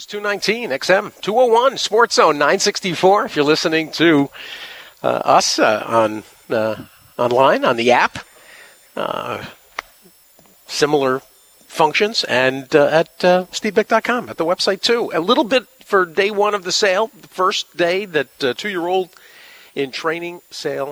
219 XM 201 Sports Zone 964. If you're listening to us online on the app, similar functions, and at stevebick.com at the website too. A little bit for day one of the sale, the first day that 2-year-old in training sale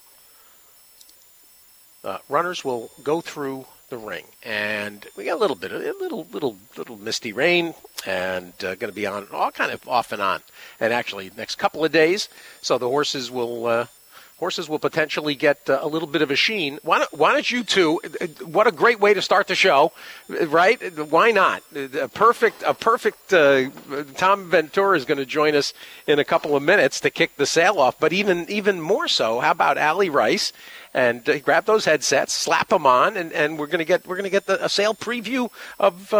runners will go through the ring, and we got a little misty rain, and going to be on all kind of off and on, and actually next couple of days, so the horses will potentially get a little bit of a sheen. Why don't you two? What a great way to start the show, right? Why not? A perfect. Tom Ventura is going to join us in a couple of minutes to kick the sale off. But even more so, how about Allie Rice? And grab those headsets, slap them on, and we're going to get a sale preview of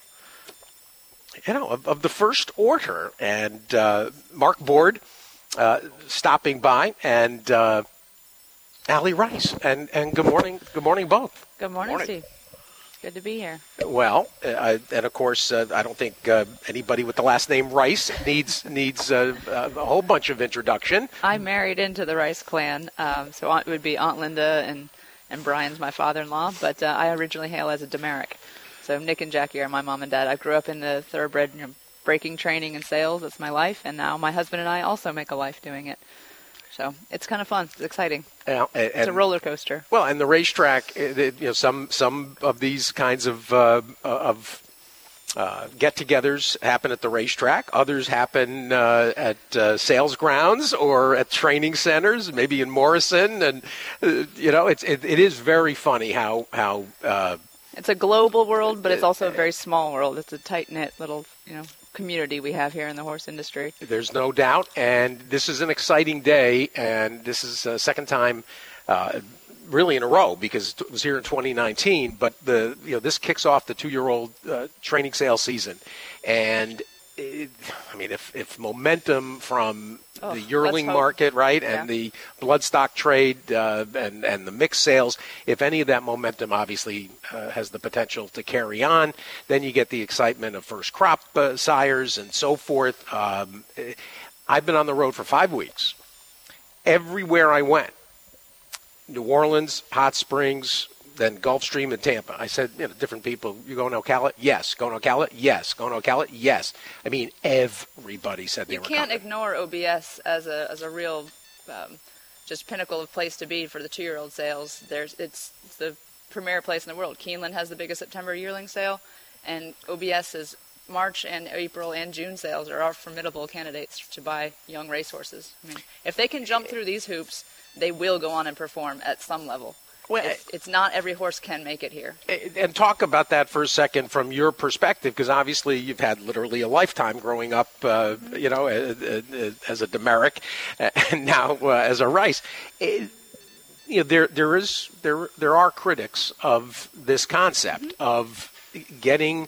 the first order. And Mark Board stopping by, and Allie Rice, and good morning both. Good morning, Steve. Good to be here. Well, and of course, I don't think anybody with the last name Rice needs a whole bunch of introduction. I married into the Rice clan, so it would be Aunt Linda and Brian's my father-in-law, but I originally hail as a Demerick. So Nick and Jackie are my mom and dad. I grew up in the thoroughbred breaking training and sales. That's my life, and now my husband and I also make a life doing it. So it's kind of fun. It's exciting. It's a roller coaster. Well, and the racetrack, some of these kinds of get-togethers happen at the racetrack. Others happen at sales grounds or at training centers, maybe in Morrison. And it is very funny how. It's a global world, but it's also a very small world. It's a tight-knit little, community we have here in the horse industry. There's no doubt, and this is an exciting day, and this is a second time really in a row because it was here in 2019, but this kicks off the 2-year-old training sale season. And if momentum from the yearling market, right, and the bloodstock trade and the mixed sales, if any of that momentum obviously has the potential to carry on, then you get the excitement of first crop sires and so forth. I've been on the road for 5 weeks. Everywhere I went, New Orleans, Hot Springs, then Gulfstream and Tampa. I said, different people, you going to Ocala? Yes. Going to Ocala? Yes. Going to Ocala? Yes. I mean, everybody said they were coming. You can't ignore OBS as a real just pinnacle of place to be for the 2-year-old sales. It's the premier place in the world. Keeneland has the biggest September yearling sale, and OBS's March and April and June sales are our formidable candidates to buy young racehorses. I mean, if they can jump through these hoops, they will go on and perform at some level. Well, it's not every horse can make it here. And talk about that for a second from your perspective, because obviously you've had literally a lifetime growing up, as a Demerick, and now as a Rice. There are critics of this concept of getting,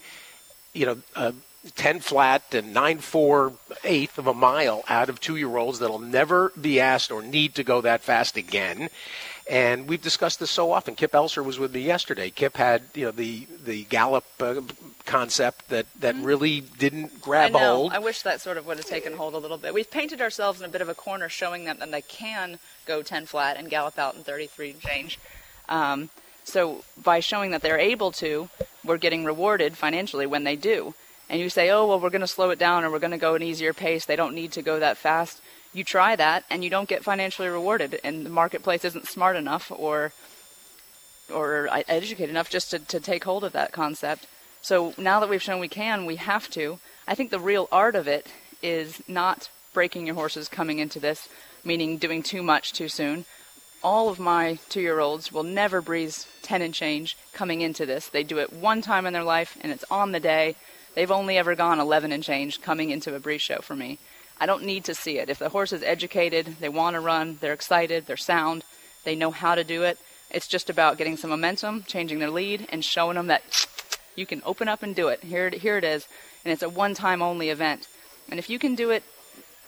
10 flat and 9/4 of a mile out of 2-year-olds that'll never be asked or need to go that fast again. And we've discussed this so often. Kip Elser was with me yesterday. Kip had, the gallop concept that really didn't grab hold. I wish that sort of would have taken hold a little bit. We've painted ourselves in a bit of a corner showing them that they can go 10 flat and gallop out in 33 and change. So by showing that they're able to, we're getting rewarded financially when they do. And you say, oh, well, we're going to slow it down or we're going to go an easier pace. They don't need to go that fast. You try that, and you don't get financially rewarded, and the marketplace isn't smart enough or educated enough just to take hold of that concept. So now that we've shown we can, we have to. I think the real art of it is not breaking your horses coming into this, meaning doing too much too soon. All of my 2-year-olds will never breeze 10 and change coming into this. They do it one time in their life, and it's on the day. They've only ever gone 11 and change coming into a breeze show for me. I don't need to see it. If the horse is educated, they want to run, they're excited, they're sound, they know how to do it. It's just about getting some momentum, changing their lead, and showing them that you can open up and do it. Here it is. And it's a one-time only event. And if you can do it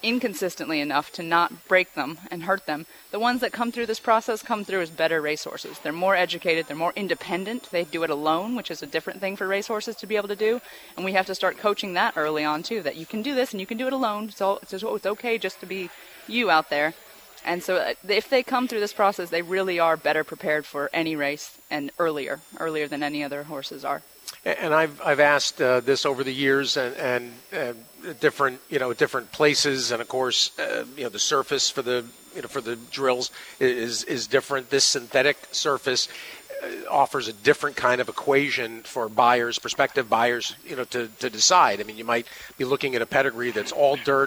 inconsistently enough to not break them and hurt them. The ones that come through this process come through as better racehorses. They're more educated, they're more independent, they do it alone, which is a different thing for racehorses to be able to do, and we have to start coaching that early on too, that you can do this and you can do it alone, so it's okay just to be you out there. And so if they come through this process, they really are better prepared for any race and earlier than any other horses are. And I've asked this over the years and different places, and of course the surface for the drills is different. This synthetic surface offers a different kind of equation for prospective buyers, to decide. I mean, you might be looking at a pedigree that's all dirt,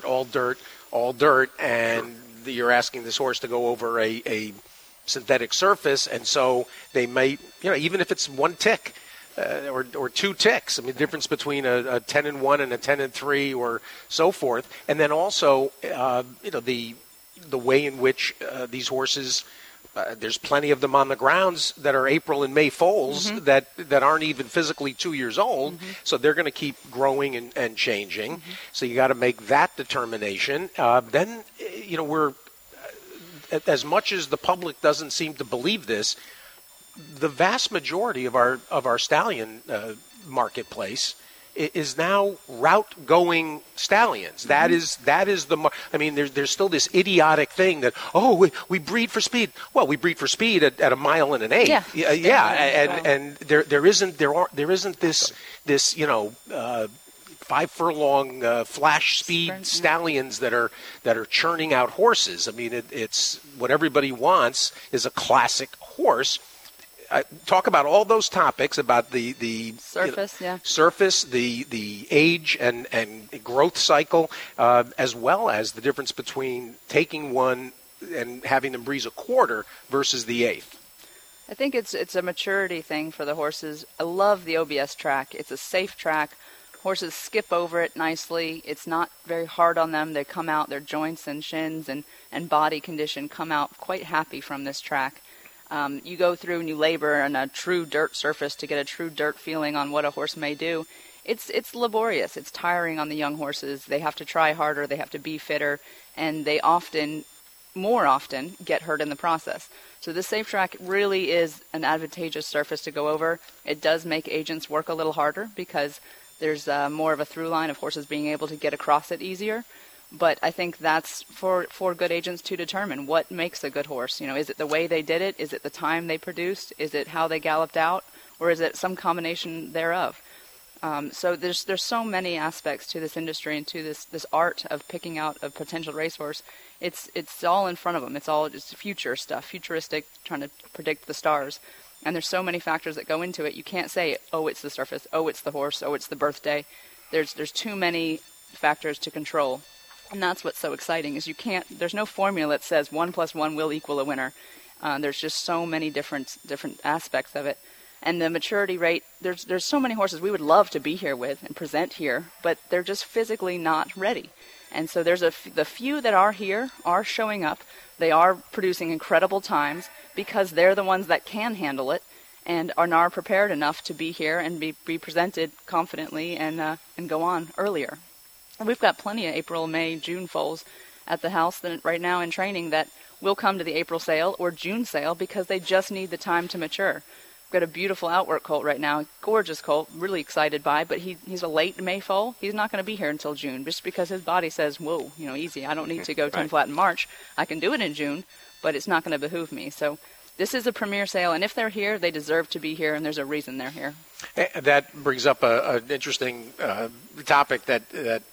and you're asking this horse to go over a synthetic surface, and so they might, even if it's one tick or two ticks, I mean, the difference between a 10-1 and a 10-3 or so forth, and then also, the way in which these horses. There's plenty of them on the grounds that are April and May foals that aren't even physically 2 years old, so they're going to keep growing and changing. So you got to make that determination. Then, we're as much as the public doesn't seem to believe this, the vast majority of our stallion marketplace is now route-going stallions. That is the. I mean, there's still this idiotic thing that we breed for speed. Well, we breed for speed at a mile and an eighth. And there isn't this 5 furlong flash speed stallions that are churning out horses. I mean, it's what everybody wants is a classic horse. Talk about all those topics about the surface, surface, the age and growth cycle, as well as the difference between taking one and having them breeze a quarter versus the eighth. I think it's a maturity thing for the horses. I love the OBS track. It's a safe track. Horses skip over it nicely. It's not very hard on them. They come out, their joints and shins and body condition come out quite happy from this track. You go through and you labor on a true dirt surface to get a true dirt feeling on what a horse may do. It's laborious. It's tiring on the young horses. They have to try harder. They have to be fitter, and they more often get hurt in the process. So this safe track really is an advantageous surface to go over. It does make agents work a little harder because there's more of a through line of horses being able to get across it easier. But I think that's for good agents to determine what makes a good horse. Is it the way they did it? Is it the time they produced? Is it how they galloped out? Or is it some combination thereof? So there's so many aspects to this industry and to this art of picking out a potential racehorse. It's all in front of them. It's all just future stuff, futuristic, trying to predict the stars. And there's so many factors that go into it. You can't say, it's the surface, it's the horse, it's the birthday. There's too many factors to control. And that's what's so exciting is there's no formula that says 1 + 1 will equal a winner. There's just so many different aspects of it. And the maturity rate, there's so many horses we would love to be here with and present here, but they're just physically not ready. And so there's the few that are here are showing up. They are producing incredible times because they're the ones that can handle it and are now prepared enough to be here and be presented confidently and go on earlier. We've got plenty of April, May, June foals at the house that right now in training that will come to the April sale or June sale because they just need the time to mature. We've got a beautiful outwork colt right now, gorgeous colt, really excited by, but he's a late May foal. He's not going to be here until June just because his body says, whoa, easy. I don't need to go 10 flat in March. I can do it in June, but it's not going to behoove me. So this is a premier sale, and if they're here, they deserve to be here, and there's a reason they're here. That brings up an interesting topic that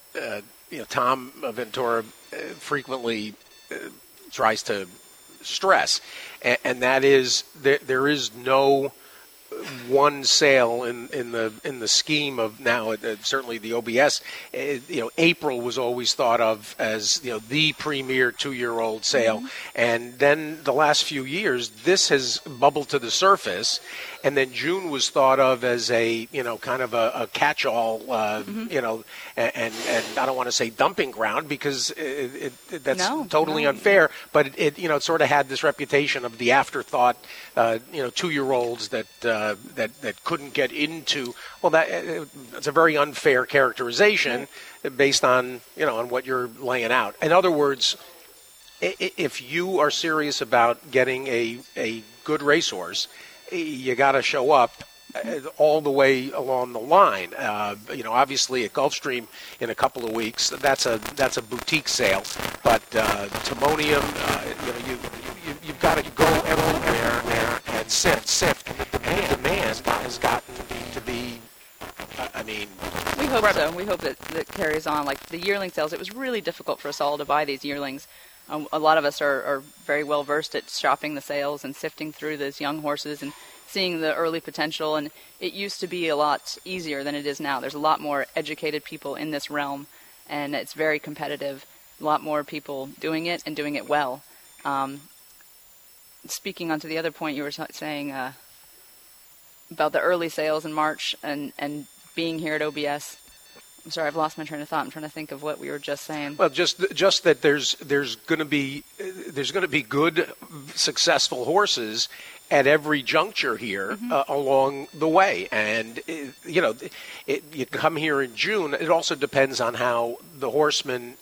Tom Ventura frequently tries to stress, and that is there is no one sale in the scheme of now. Certainly the OBS. April was always thought of as the premier 2-year-old sale, and then the last few years this has bubbled to the surface, and then June was thought of as a kind of a catch-all, and I don't want to say dumping ground because that's totally unfair, but it sort of had this reputation of the afterthought, 2-year-olds that that couldn't get into. Well, that's a very unfair characterization based on on what you're laying out. In other words, if you are serious about getting a good racehorse, you got to show up all the way along the line. Obviously at Gulfstream in a couple of weeks, that's a boutique sale. But Timonium, you've got to go everywhere and sift. And the demand has gotten to be. We hope so. We hope that carries on. Like the yearling sales, it was really difficult for us all to buy these yearlings. A lot of us are very well versed at shopping the sales and sifting through those young horses and seeing the early potential. And it used to be a lot easier than it is now. There's a lot more educated people in this realm, and it's very competitive. A lot more people doing it and doing it well. Speaking onto the other point you were saying about the early sales in March and being here at OBS. I'm sorry, I've lost my train of thought. I'm trying to think of what we were just saying. Well, just that there's going to be good, successful horses at every juncture here along the way, and you come here in June. It also depends on how the horsemen,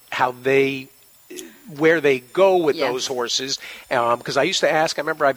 where they go with those horses. Because I used to ask. I remember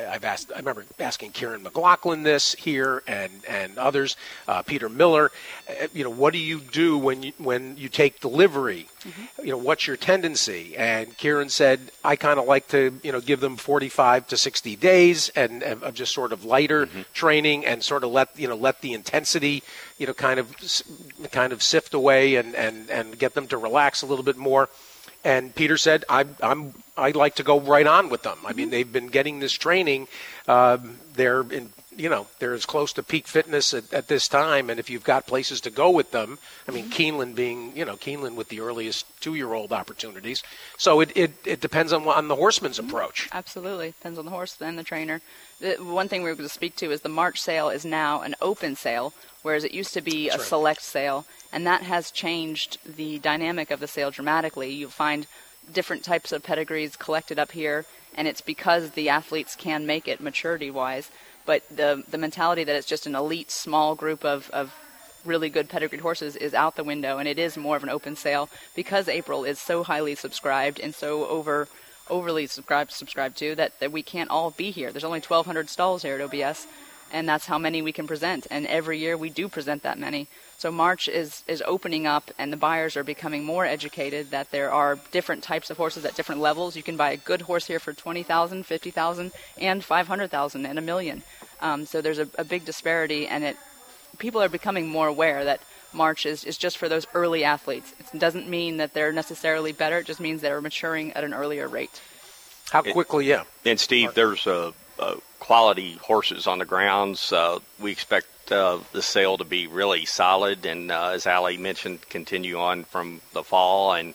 asking Kieran McLaughlin this here and others, Peter Miller. What do you do when you take delivery? What's your tendency? And Kieran said, I kind of like to give them 45 to 60 days and of just sort of lighter training and sort of let the intensity kind of sift away and get them to relax a little bit more. And Peter said, I like to go right on with them. I mean, they've been getting this training. They're as close to peak fitness at this time. And if you've got places to go with them, I mean, Keeneland being, Keeneland with the earliest 2-year-old opportunities. So it depends on the horseman's approach. Absolutely. Depends on the horse and the trainer. The one thing we were going to speak to is the March sale is now an open sale, whereas it used to be a select sale. And that has changed the dynamic of the sale dramatically. You'll find different types of pedigrees collected up here, and it's because the athletes can make it maturity-wise. But the mentality that it's just an elite small group of really good pedigreed horses is out the window, and it is more of an open sale because April is so highly subscribed and so overly subscribed to that we can't all be here. There's only 1,200 stalls here at OBS, and that's how many we can present. And every year we do present that many. So March is opening up, and the buyers are becoming more educated that there are different types of horses at different levels. You can buy a good horse here for $20,000, $50,000, and $500,000 and $1 million. So there's a big disparity, and people are becoming more aware that March is just for those early athletes. It doesn't mean that they're necessarily better. It just means they're maturing at an earlier rate. How quickly, And Steve, there's quality horses on the grounds. We expect the sale to be really solid, and as Allie mentioned, continue on from the fall. And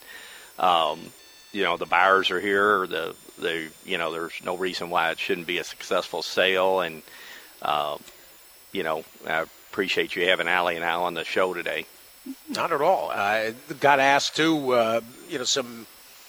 the buyers are here. There's no reason why it shouldn't be a successful sale. And I appreciate you having Allie and Al on the show today. Not at all. I got asked too. Some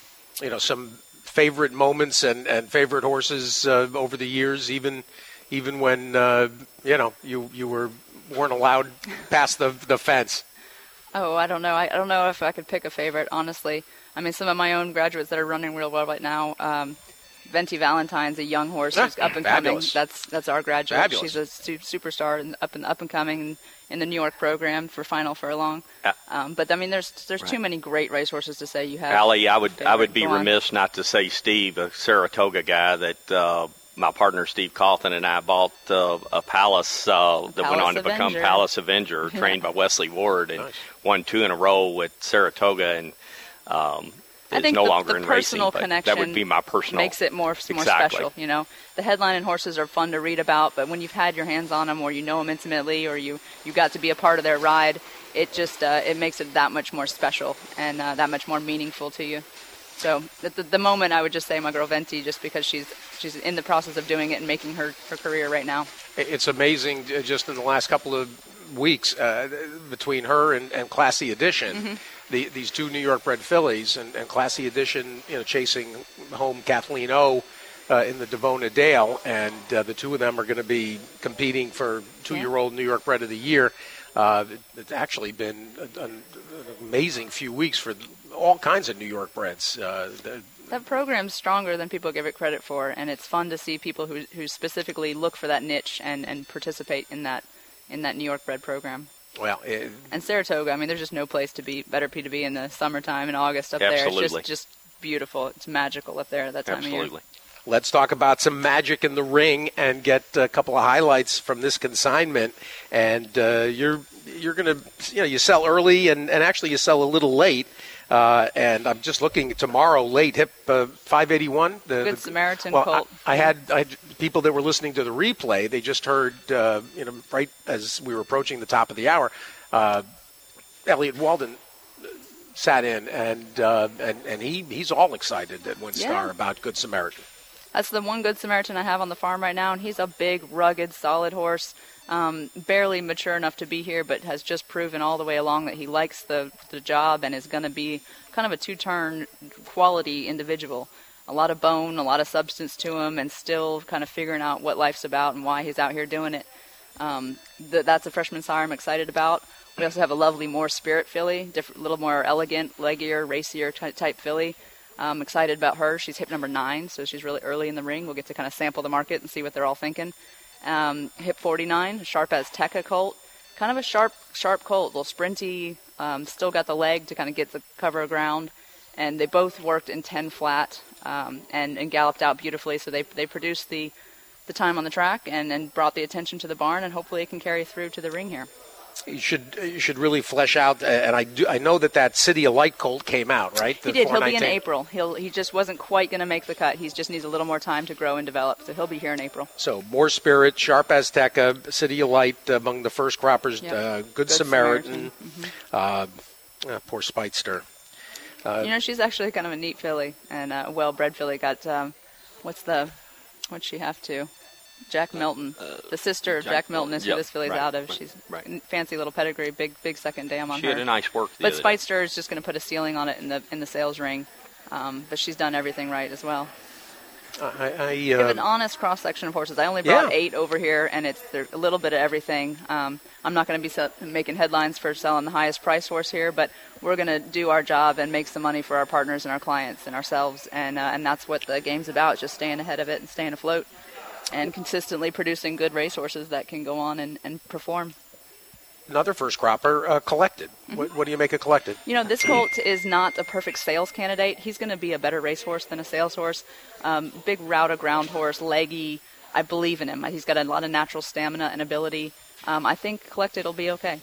favorite moments and favorite horses over the years, even when you weren't allowed past the fence. Oh, I don't know. I don't know if I could pick a favorite, honestly. I mean, some of my own graduates that are running real well right now. Venti Valentine's a young horse who's up and coming. That's our graduate. Fabulous. She's a superstar and up and coming in the New York program for Final Furlong. But I mean, there's too many great racehorses to say you have. Allie, I would be remiss not to say Steve, a Saratoga guy that my partner Steve Cawthon and I bought a Palace that went on to become Palace Avenger, trained by Wesley Ward, and won 2 in a row with Saratoga, and I think no longer the in personal racing, connection that would be my personal makes it more special. The headline and horses are fun to read about, but when you've had your hands on them, or you know them intimately, or you got to be a part of their ride, it just it makes it that much more special and that much more meaningful to you. So at the moment, I would just say my girl Venti, just because she's in the process of doing it and making her career right now. It's amazing, just in the last couple of weeks between her and Classy Edition, these 2 New York bred fillies, and Classy Edition, chasing home Kathleen O, in the Devona Dale, and the two of them are going to be competing for 2-year-old New York Bred of the Year. It's actually been an amazing few weeks for all kinds of New York breds. That program's stronger than people give it credit for, and it's fun to see people who specifically look for that niche and participate in that New York bred program. Well, and Saratoga, I mean, there's just no place to be better to be in the summertime in August up Absolutely. there. It's just beautiful. It's magical up there at that time of year. Absolutely. Let's talk about some magic in the ring and get a couple of highlights from this consignment. And you're going to, you sell early and actually you sell a little late. And I'm just looking tomorrow, late hip 581. Good Samaritan well, colt. I had people that were listening to the replay. They just heard, right as we were approaching the top of the hour, Elliot Walden sat in, and he's all excited at WinStar about Good Samaritan. That's the one Good Samaritan I have on the farm right now, and he's a big, rugged, solid horse. Barely mature enough to be here, but has just proven all the way along that he likes the job and is going to be kind of a two-turn quality individual. A lot of bone, a lot of substance to him, and still kind of figuring out what life's about and why he's out here doing it. That's a freshman sire I'm excited about. We also have a lovely Moore Spirit filly, a little more elegant, leggier, racier type filly. I'm excited about her. She's hip number 9, so she's really early in the ring. We'll get to kind of sample the market and see what they're all thinking. Hip 49, Sharp as Tekka colt. Kind of a sharp colt, a little sprinty, still got the leg to kind of get the cover of ground. And they both worked in 10 flat and galloped out beautifully. So they produced the time on the track and brought the attention to the barn, and hopefully it can carry through to the ring here. You should really flesh out, and I know that City of Light colt came out, right? He did. He'll be in April. He just wasn't quite going to make the cut. He just needs a little more time to grow and develop, so he'll be here in April. So Moore Spirit, Sharp as Tekka, City of Light among the first croppers. Good Samaritan. Poor Speightster. She's actually kind of a neat filly and a well-bred filly. Got what'd she have to? Jack Milton, the sister of Jack Milton, is who this filly's out of. She's fancy little pedigree, big second dam on her. She had a nice work. But Speightster is just going to put a ceiling on it in the sales ring. But she's done everything right as well. We have an honest cross section of horses. I only brought 8 over here, and there's a little bit of everything. I'm not going to be making headlines for selling the highest price horse here, but we're going to do our job and make some money for our partners and our clients and ourselves, and that's what the game's about, just staying ahead of it and staying afloat and consistently producing good racehorses that can go on and perform. Another first cropper, Collected. Mm-hmm. What do you make of Collected? This colt is not a perfect sales candidate. He's going to be a better racehorse than a sales horse. Big route-of-ground horse, leggy. I believe in him. He's got a lot of natural stamina and ability. I think Collected will be okay.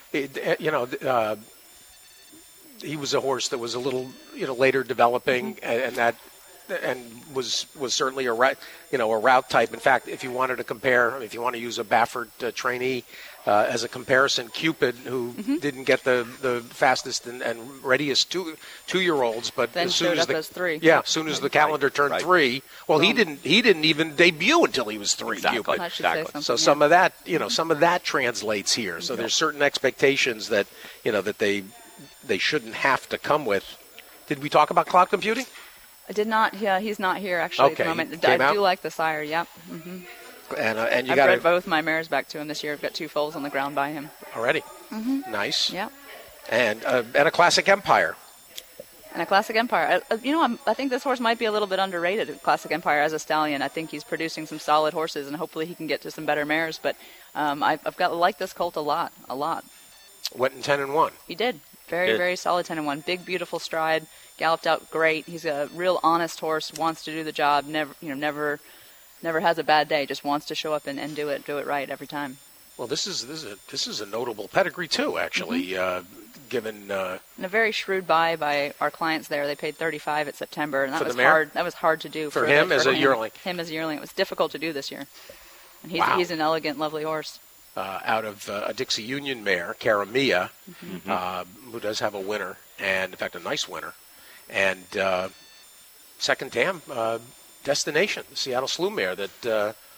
He was a horse that was a little, later developing, and was certainly a route type. In fact, if you wanted to compare, if you want to use a Baffert trainee as a comparison, Cupid, who didn't get the fastest and readiest two-year-olds, but then as soon as 3. As soon as the calendar turned 3, well, he didn't even debut until he was 3. Exactly. Cupid. So some of that, some of that translates here. So there's certain expectations that that they shouldn't have to come with. Did we talk about cloud computing? I did not. Yeah, he's not here actually at the moment. I do like the sire. Yep. Mm-hmm. And you I've bred both my mares back to him this year. I've got 2 foals on the ground by him already. Mm-hmm. Nice. Yeah. And a Classic Empire. And a Classic Empire. I think this horse might be a little bit underrated. Classic Empire as a stallion. I think he's producing some solid horses, and hopefully he can get to some better mares. But I've got to like this colt a lot. Went in 10-1. He did. Very solid 10-1. Big, beautiful stride. Galloped out great. He's a real honest horse. Wants to do the job. Never has a bad day. Just wants to show up and do it right every time. Well, this is a notable pedigree too, actually. Mm-hmm. Given and a very shrewd buy by our clients there. They paid $35 at September, and that was mare? hard. That was hard to do for him as a yearling. Him as a yearling. It was difficult to do this year. And he's an elegant, lovely horse. Out of a Dixie Union mare, Caramia, who does have a winner, and in fact a nice winner. And second dam, Destination, the Seattle Slew mare that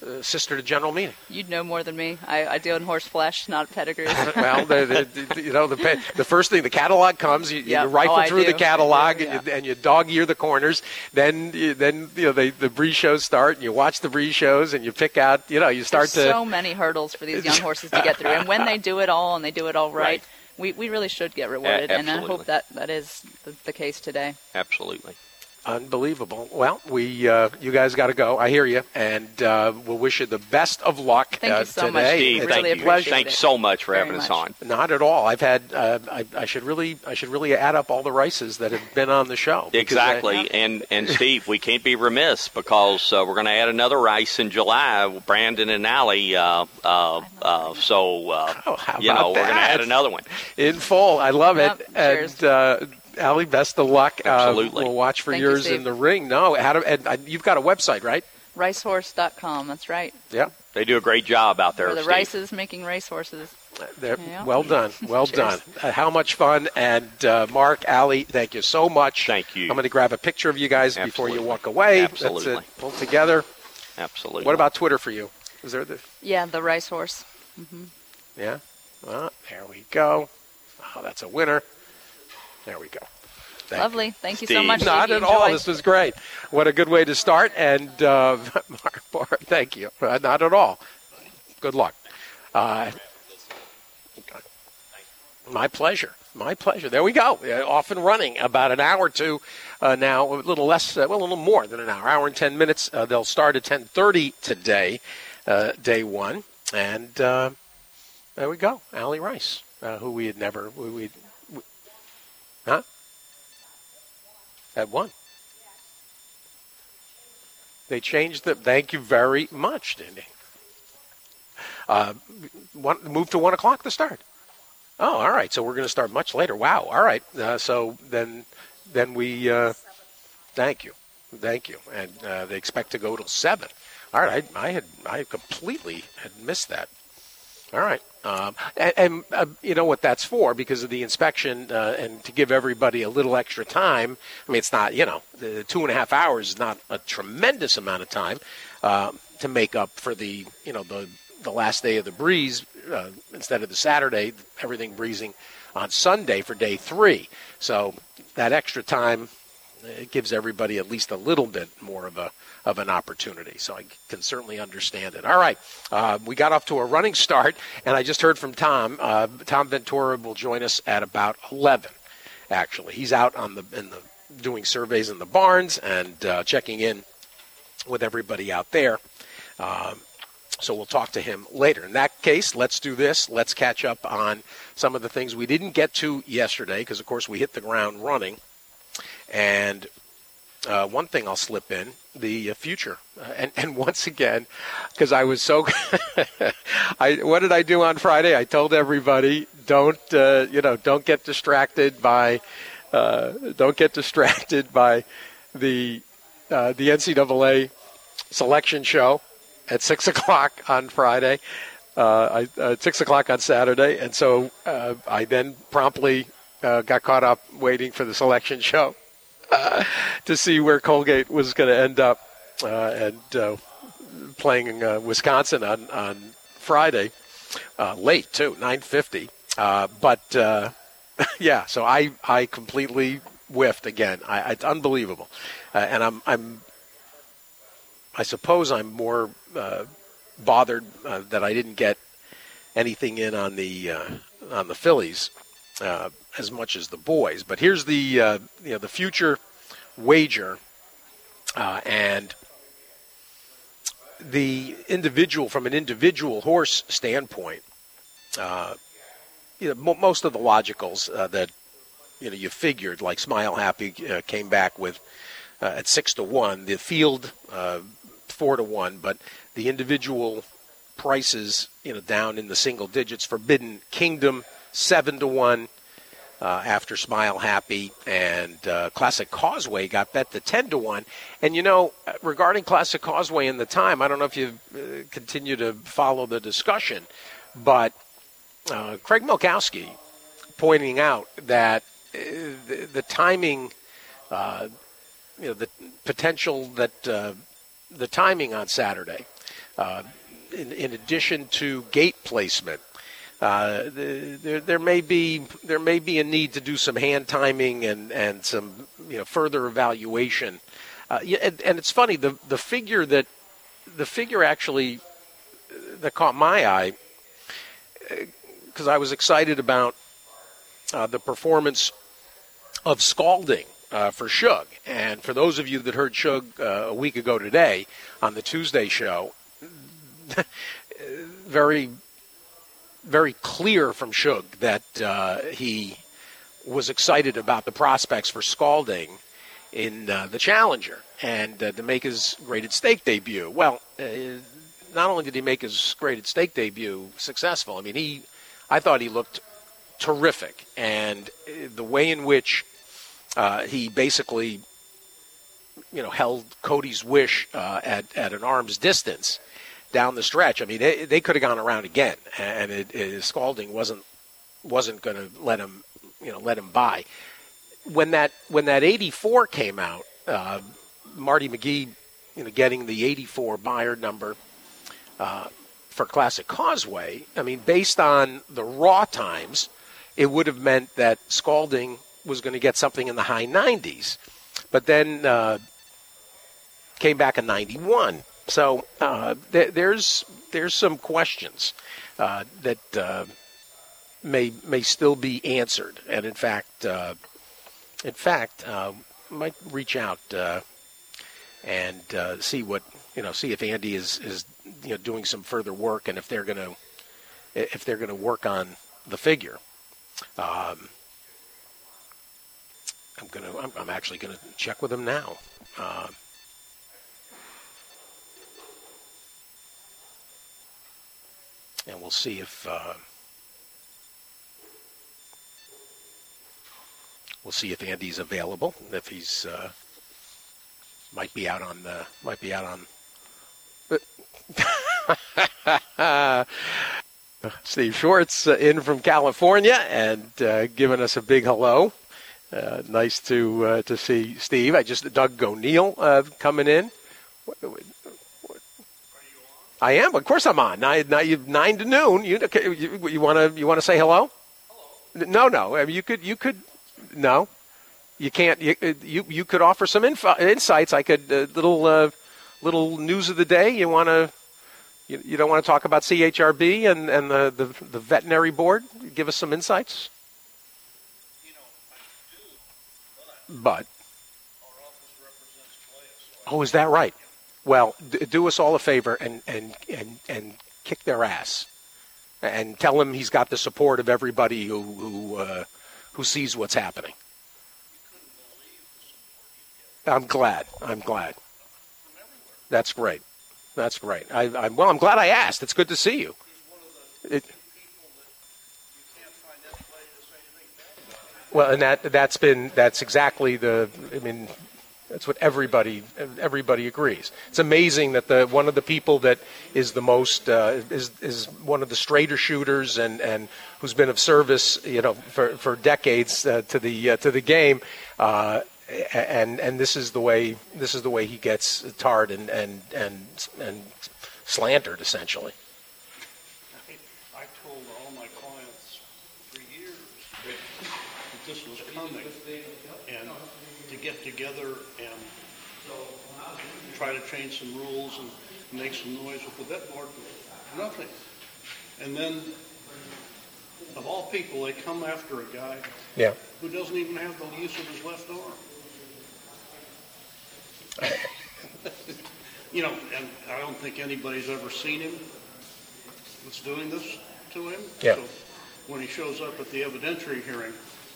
sister to General Meeting. You'd know more than me. I deal in horse flesh, not pedigrees. Well, the first thing, the catalog comes. You rifle through the catalog and you dog ear the corners. Then the breeze shows start, and you watch the breeze shows, and you pick out. You start There's so many hurdles for these young horses to get through, and when they do it all and they do it all right. We really should get rewarded, and I hope that is the case today. Absolutely. Unbelievable. Well, you guys got to go. I hear you, and we'll wish you the best of luck Thank you so today. much, Steve, really thank you. appreciate Thanks it. so much for Very having us much. on. Not at all. I've had. I should really add up all the races that have been on the show. Exactly, and Steve, we can't be remiss because we're going to add another race in July. Brandon and Allie. How about we're going to add another one in full. I love it. Cheers. And Allie, best of luck. Absolutely. We'll watch for Thank you, yours Steve. in the ring. No, you've got a website, right? Racehorse.com, that's right. Yeah. They do a great job out there, For the Steve. races, making racehorses. Yeah. Well done. Well Cheers. done. How much fun. And Mark, Allie, thank you so much. Thank you. I'm going to grab a picture of you guys before you Absolutely. walk away. Absolutely. That's it. Pull together. Absolutely. What about Twitter for you? Is there the... Yeah, the racehorse. Yeah. Well, there we go. Oh, that's a winner. There we go. Lovely. Thank you so Steve. much. Steve. Not You at all. enjoy. This was great. What a good way to start. And Mark, thank you. Not at all. Good luck. My pleasure. My pleasure. There we go. Off and running. About an hour or two now. A little less. A little more than an hour. Hour and 10 minutes. They'll start at 10:30 today, day one. And there we go. Allie Rice, who we had never. Huh? At one. They changed the. Thank you very much, didn't they? Move to 1 o'clock to start. Oh, all right. So we're going to start much later. Wow. All right. So then we. Thank you, and they expect to go till 7. All right. I completely had missed that. All right. And you know what that's for, because of the inspection and to give everybody a little extra time. I mean, it's not, the 2.5 hours is not a tremendous amount of time to make up for the last day of the breeze instead of the Saturday, everything breezing on Sunday for day 3. So that extra time gives everybody at least a little bit more of an opportunity. So I can certainly understand it. All right. We got off to a running start, and I just heard from Tom. Tom Ventura will join us at about 11, actually. He's out doing surveys in the barns and checking in with everybody out there. So we'll talk to him later. In that case, let's do this. Let's catch up on some of the things we didn't get to yesterday because, of course, we hit the ground running. And one thing I'll slip in, the future. And once again, because I was so what did I do on Friday? I told everybody, don't get distracted by the NCAA selection show at 6 o'clock on Friday, at 6 o'clock on Saturday. And so I then promptly got caught up waiting for the selection show to see where Colgate was going to end up and playing Wisconsin on Friday, late too, 9:50. But yeah, so I completely whiffed again. It's unbelievable, and I suppose I'm more bothered that I didn't get anything in on the Phillies as much as the boys. But here's the future wager and the individual, from an individual horse standpoint. Most of the logicals that you figured, like Smile Happy came back with at 6-1, the field 4-1, but the individual prices down in the single digits. Forbidden Kingdom 7-1 after Smile Happy, and Classic Causeway got bet to 10-1. And regarding Classic Causeway in the time, I don't know if you continue to follow the discussion, but Craig Milkowski pointing out that the timing, the potential that the timing on Saturday, in addition to gate placement, there may be a need to do some hand timing and some further evaluation. And it's funny, the figure actually that caught my eye, because I was excited about the performance of Scalding for Shug. And for those of you that heard Shug a week ago today on the Tuesday show, very, very clear from Shug that he was excited about the prospects for Scalding in the Challenger and to make his graded stake debut. Well, not only did he make his graded stake debut successful, I mean, I thought he looked terrific. And the way in which he basically, held Cody's wish at an arm's distance down the stretch. I mean, they could have gone around again, and Scalding wasn't going to let him by. When that 84 came out, Marty McGee, getting the 84 buyer number for Classic Causeway. I mean, based on the raw times, it would have meant that Scalding was going to get something in the high 90s, but then came back a 91. So there's some questions that may still be answered, and in fact, might reach out and see if Andy is doing some further work, and if they're going to work on the figure. I'm actually going to check with him now. And we'll see if Andy's available. If he's might be out on. Steve Schwartz in from California and giving us a big hello. Nice to see Steve. Doug O'Neill coming in. I am. Of course I'm on. Now 9 to noon. You want to say hello? Hello. No. I mean, you could. No, you can't. You could offer some insights. I could little news of the day. You want to. You don't want to talk about CHRB and the veterinary board? Give us some insights. I do, but our office represents Clay. Oh, is that right? Well, do us all a favor and kick their ass, and tell him he's got the support of everybody who sees what's happening. I'm glad. That's great. I'm glad I asked. It's good to see you. Well, and that's exactly that's what everybody agrees. It's amazing that one of the people that is the most is one of the straighter shooters and who's been of service, for decades to the game, and this is the way he gets tarred and slandered essentially. I told all my clients for years that this was coming, and to get together and try to change some rules and make some noise with the vet board. Nothing. And then, of all people, they come after a guy who doesn't even have the use of his left arm. And I don't think anybody's ever seen him that's doing this to him. Yeah. So when he shows up at the evidentiary hearing,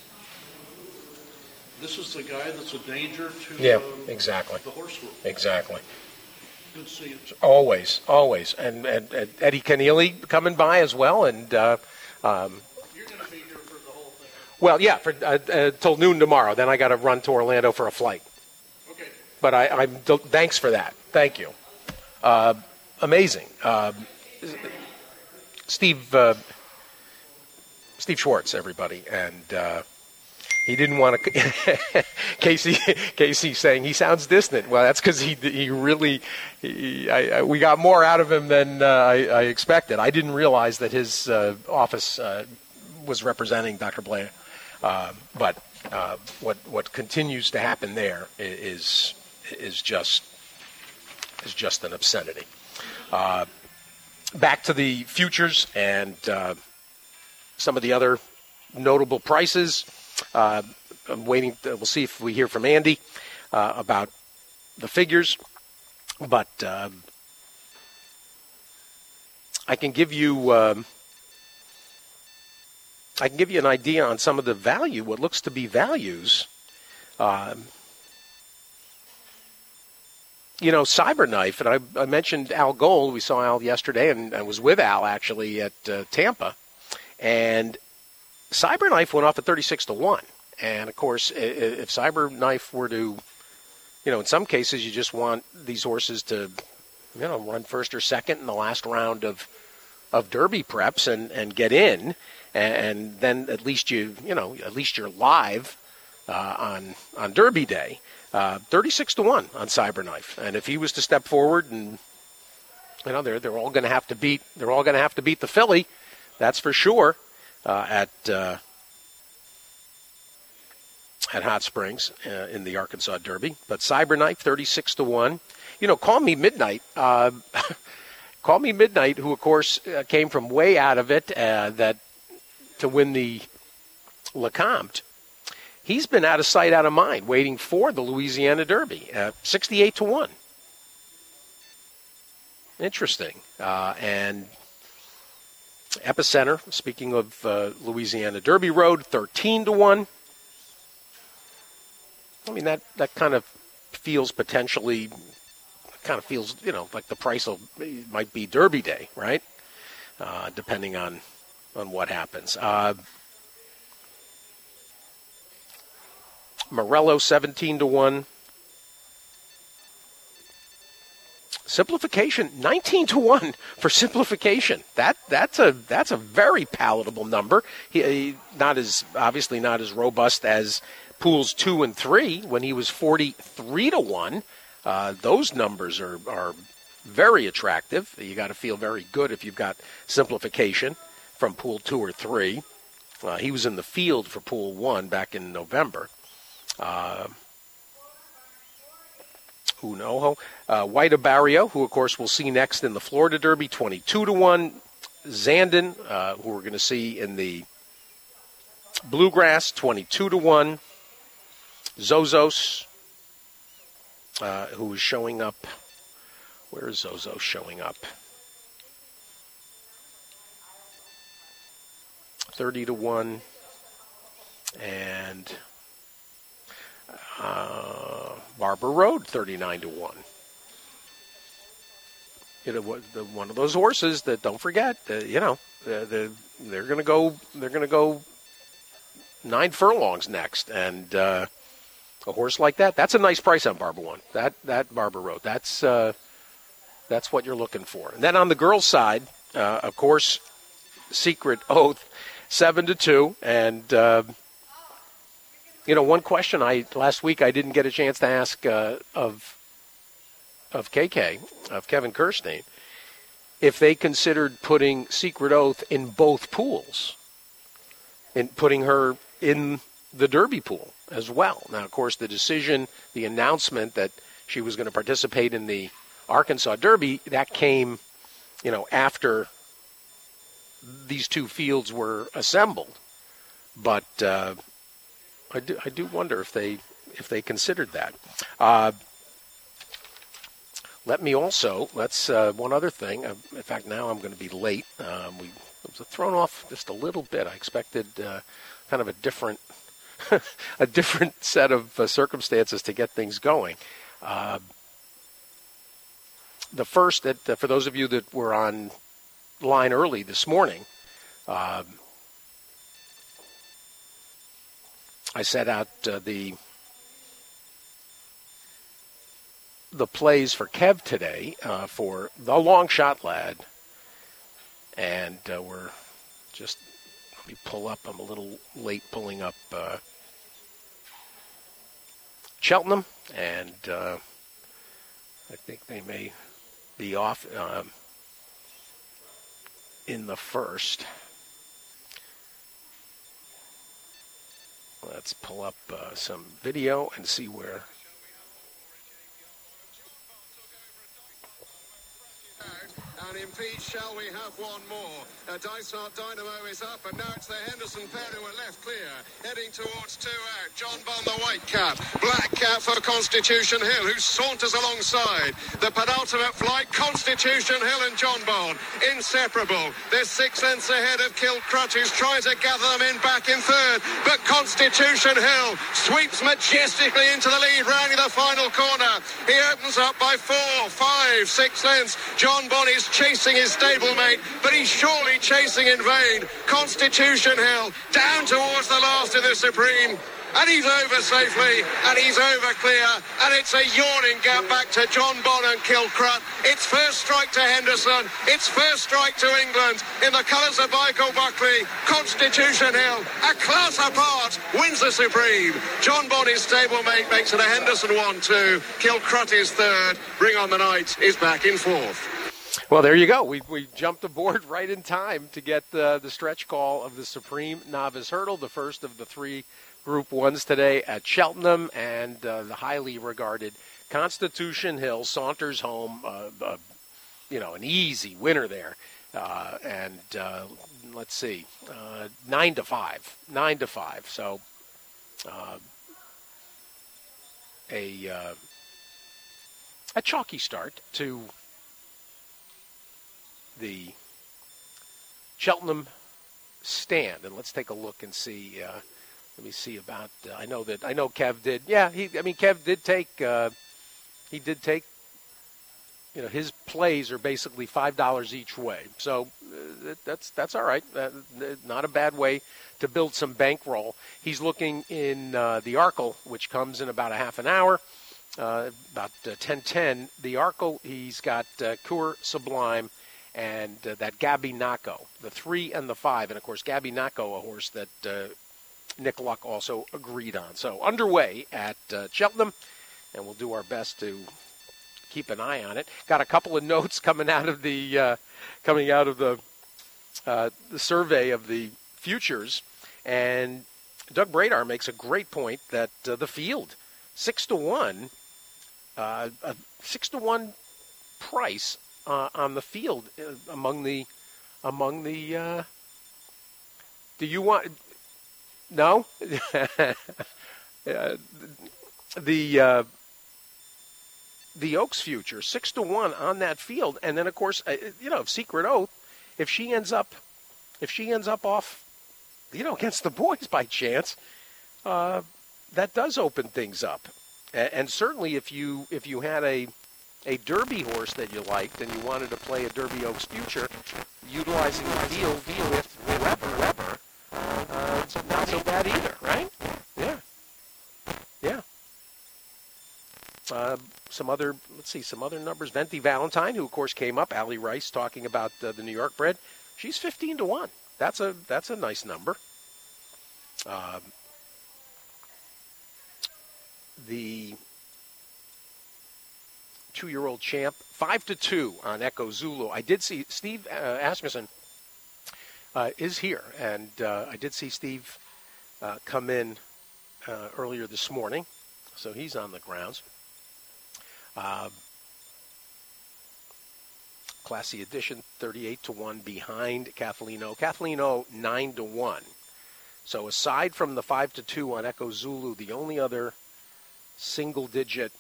this is the guy that's a danger to exactly. the horse world. Exactly. Good to see you. Always. And Eddie Keneally coming by as well. And you're going to be here for the whole thing. Well, yeah, for till noon tomorrow. Then I got to run to Orlando for a flight. Okay. But I'm thanks for that. Thank you. Amazing. Steve Schwartz, everybody, and He didn't want to. Casey saying he sounds distant. Well, that's because we got more out of him than I expected. I didn't realize that his office was representing Dr. Blair. But what continues to happen there is just an obscenity. Back to the futures and some of the other notable prices. I'm waiting. We'll see if we hear from Andy about the figures, but I can give you an idea on some of the value, what looks to be values. Cyberknife, and I mentioned Al Gold. We saw Al yesterday, and I was with Al actually at Tampa, and Cyberknife went off at 36-1. And, of course, if Cyberknife were to, in some cases you just want these horses to, run first or second in the last round of Derby preps and get in, and then at least you're live on Derby day. 36-1 on Cyberknife. And if he was to step forward and, they're all going to have to beat the filly, that's for sure. At Hot Springs in the Arkansas Derby. But Cyberknife, 36-1. Call Me Midnight. Call Me Midnight, who, of course, came from way out of it to win the Lecomte. He's been out of sight, out of mind, waiting for the Louisiana Derby. 68-1. Interesting. And Epicenter, speaking of Louisiana Derby Road, 13-1. I mean, that kind of feels like the price might be Derby Day, right? Depending on what happens. Morello, 17-1. Simplification, 19-1 for Simplification. That's a very palatable number. He obviously not as robust as Pools 2 and 3 when he was 43-1. Those numbers are very attractive. You got to feel very good if you've got Simplification from Pool 2 or 3. He was in the field for Pool 1 back in November. Unoho. White Barrio, who, of course, we'll see next in the Florida Derby, 22-1. Zandon, who we're going to see in the Bluegrass, 22-1. Zozos, who is showing up. Where is Zozos showing up? 30-1. And Barber Road, 39-1. One of those horses that, don't forget, they're going to go 9 furlongs next, and a horse like that's a nice price on Barber One. That Barber Road, that's what you're looking for. And then on the girls' side, of course, Secret Oath, 7-2, and one question last week I didn't get a chance to ask of KK, of Kevin Kirstein, if they considered putting Secret Oath in both pools, and putting her in the Derby pool as well. Now, of course, the announcement that she was going to participate in the Arkansas Derby, that came, after these two fields were assembled. But I do wonder if they considered that. Let's one other thing. In fact, now I'm going to be late. I was thrown off just a little bit. I expected kind of a different set of circumstances to get things going. The first, for those of you that were on line early this morning, I set out the plays for Kev today for the Long Shot Lad, and we're just, let me pull up. I'm a little late pulling up Cheltenham, and I think they may be off in the first. Let's pull up some video and see where. And in Pete, shall we have one more? Dysart Dynamo is up, and now it's the Henderson pair who are left clear, heading towards 2 out. John Bond, the white cap, black cap for Constitution Hill, who saunters alongside. The penultimate flight, Constitution Hill and John Bond, inseparable. They're 6 lengths ahead of Kilcrutch, who's trying to gather them in back in third, but Constitution Hill sweeps majestically into the lead, rounding the final corner. He opens up by 4, 5, 6 lengths. John Bond is chasing his stablemate, but he's surely chasing in vain. Constitution Hill down towards the last of the Supreme, and he's over safely, and he's over clear, and it's a yawning gap back to John Bond and Kilcrut. It's first strike to Henderson, it's first strike to England in the colours of Michael Buckley. Constitution Hill, a class apart, wins the Supreme. John Bond, his stablemate, makes it a Henderson 1-2. Kilcrut is third. Bring on the Night is back in fourth. Well, there you go. We jumped aboard right in time to get the stretch call of the Supreme Novice Hurdle, the first of the 3 Group 1s today at Cheltenham, and the highly regarded Constitution Hill saunters home, an easy winner there. And let's see, 9-5. 9-5. So a chalky start to the Cheltenham stand, and let's take a look and see. Let me see about. I know Kev did. Yeah, Kev did take. He did take. His plays are basically $5 each way, so that's all right. Not a bad way to build some bankroll. He's looking in the Arkle, which comes in about a half an hour. About 10:10. The Arkle, he's got Coeur Sublime and that Gabby Naco, the 3 and the 5. And, of course, Gabby Naco, a horse that Nick Luck also agreed on. So underway at Cheltenham, and we'll do our best to keep an eye on it. Got a couple of notes coming out of the survey of the futures, and Doug Bradar makes a great point that the field, 6-1, a 6-1 price on the field among the. Do you want? No. The Oaks future 6-1 on that field, and then of course Secret Oath. If she ends up off, against the boys by chance, that does open things up. And certainly if you had a Derby horse that you liked and you wanted to play a Derby Oaks future, utilizing the field with Weber, it's not so bad either, right? Yeah. Some other numbers. Venti Valentine, who of course came up. Allie Rice talking about the New York bred. She's 15-1. That's a nice number. The 2-year-old champ, 5-2 on Echo Zulu. I did see Steve Asmussen is here, and I did see Steve come in earlier this morning, so he's on the grounds. Classy Edition, 38-1 behind Cathlino. Cathlino, 9-1. So aside from the 5-2 on Echo Zulu, the only other single-digit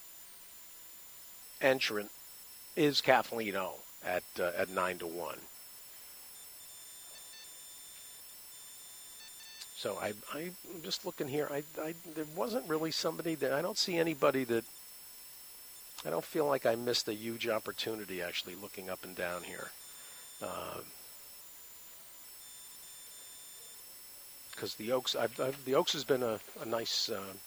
entrant is Cathlino at 9-1. So I'm just looking here. There wasn't really somebody that I don't see anybody that. I don't feel like I missed a huge opportunity actually looking up and down here. Because the Oaks, the Oaks has been a nice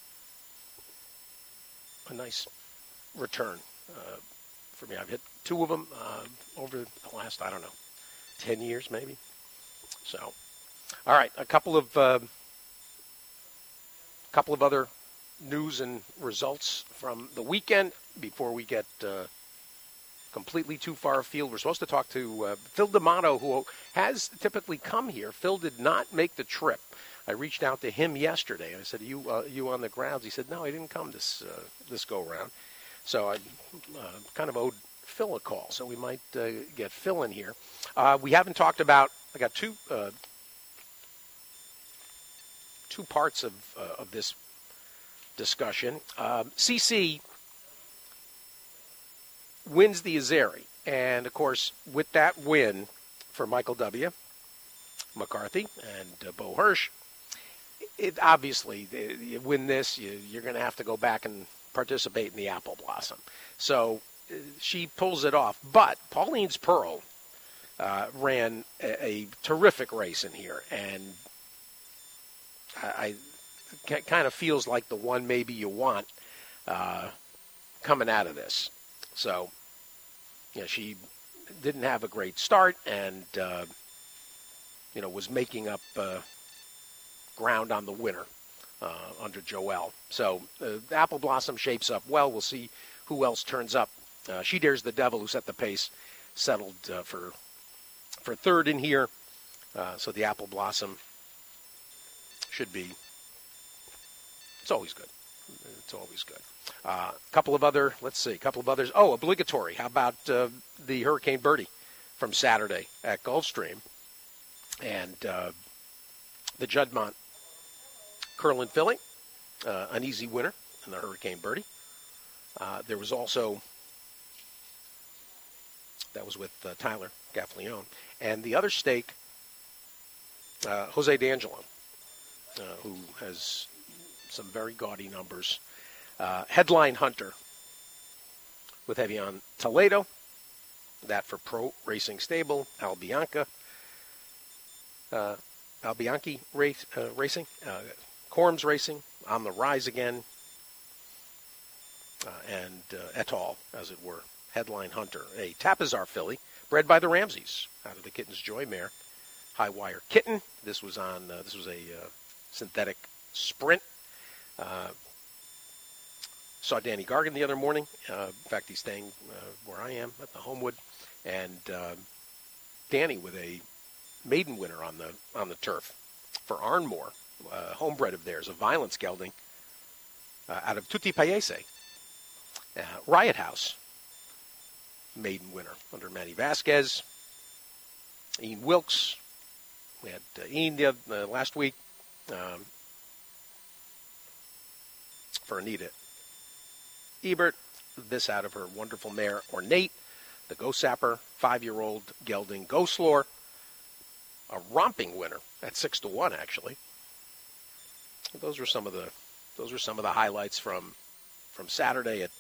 return for me. I've hit 2 of them over the last 10 years maybe. So, all right, a couple of other news and results from the weekend before we get completely too far afield. We're supposed to talk to Phil D'Amato, who has typically come here. Phil did not make the trip. I reached out to him yesterday. I said, you on the grounds? He said, no, I didn't come this go-round. So I kind of owed Phil a call, so we might get Phil in here. We haven't talked about, I got two parts of this discussion. CC wins the Azeri, and of course, with that win for Michael W. McCarthy and Bo Hirsch, it obviously, you win this, you're going to have to go back and participate in the Apple Blossom. So she pulls it off. But Pauline's Pearl ran a terrific race in here, and I kind of feels like the one maybe you want coming out of this. So, she didn't have a great start, and was making up ground on the winner under Joelle. So the Apple Blossom shapes up well. We'll see who else turns up. She Dares the Devil, who set the pace, settled for third in here. So the Apple Blossom should be. It's always good. It's always good. A couple of others. Oh, obligatory. How about the Hurricane Birdie from Saturday at Gulfstream? And the Juddmonte Curlin filly, an easy winner in the Hurricane Birdie. There was also, that was with Tyler Gaffalione. And the other stake, Jose D'Angelo, who has some very gaudy numbers. Headline Hunter with Evian Toledo. That for Pro Racing Stable. Albianchi Racing. Corms Racing on the rise again. And et al., as it were. Headline Hunter. A Tapizar filly bred by the Ramseys out of the Kitten's Joy mare. High Wire Kitten. This was a synthetic sprint. Saw Danny Gargan the other morning. In fact, he's staying where I am at the Homewood, and Danny with a maiden winner on the turf for Arnmore, homebred of theirs, a Violence gelding out of Tutti Paese. Riot House, maiden winner under Manny Vasquez. Ian Wilkes, we had Ian last week for Anita Ebert. This out of her wonderful mare Ornate, the Go Sapper 5-year-old gelding Ghost-Lore, a romping winner at 6-1 actually. Those were some of the highlights from Saturday at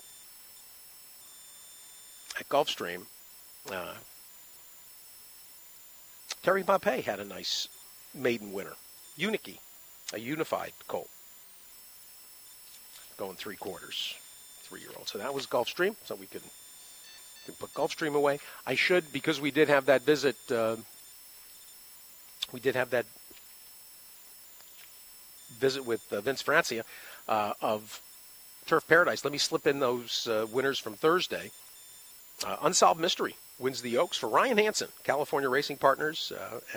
Gulfstream. Terry Maupay had a nice maiden winner. Uniki, a unified colt, going 3/4. 3-year-old. So that was Gulfstream. So we can put Gulfstream away. I should, because we did have that visit. We did have that visit with Vince Francia of Turf Paradise. Let me slip in those winners from Thursday. Unsolved Mystery wins the Oaks for Ryan Hansen, California Racing Partners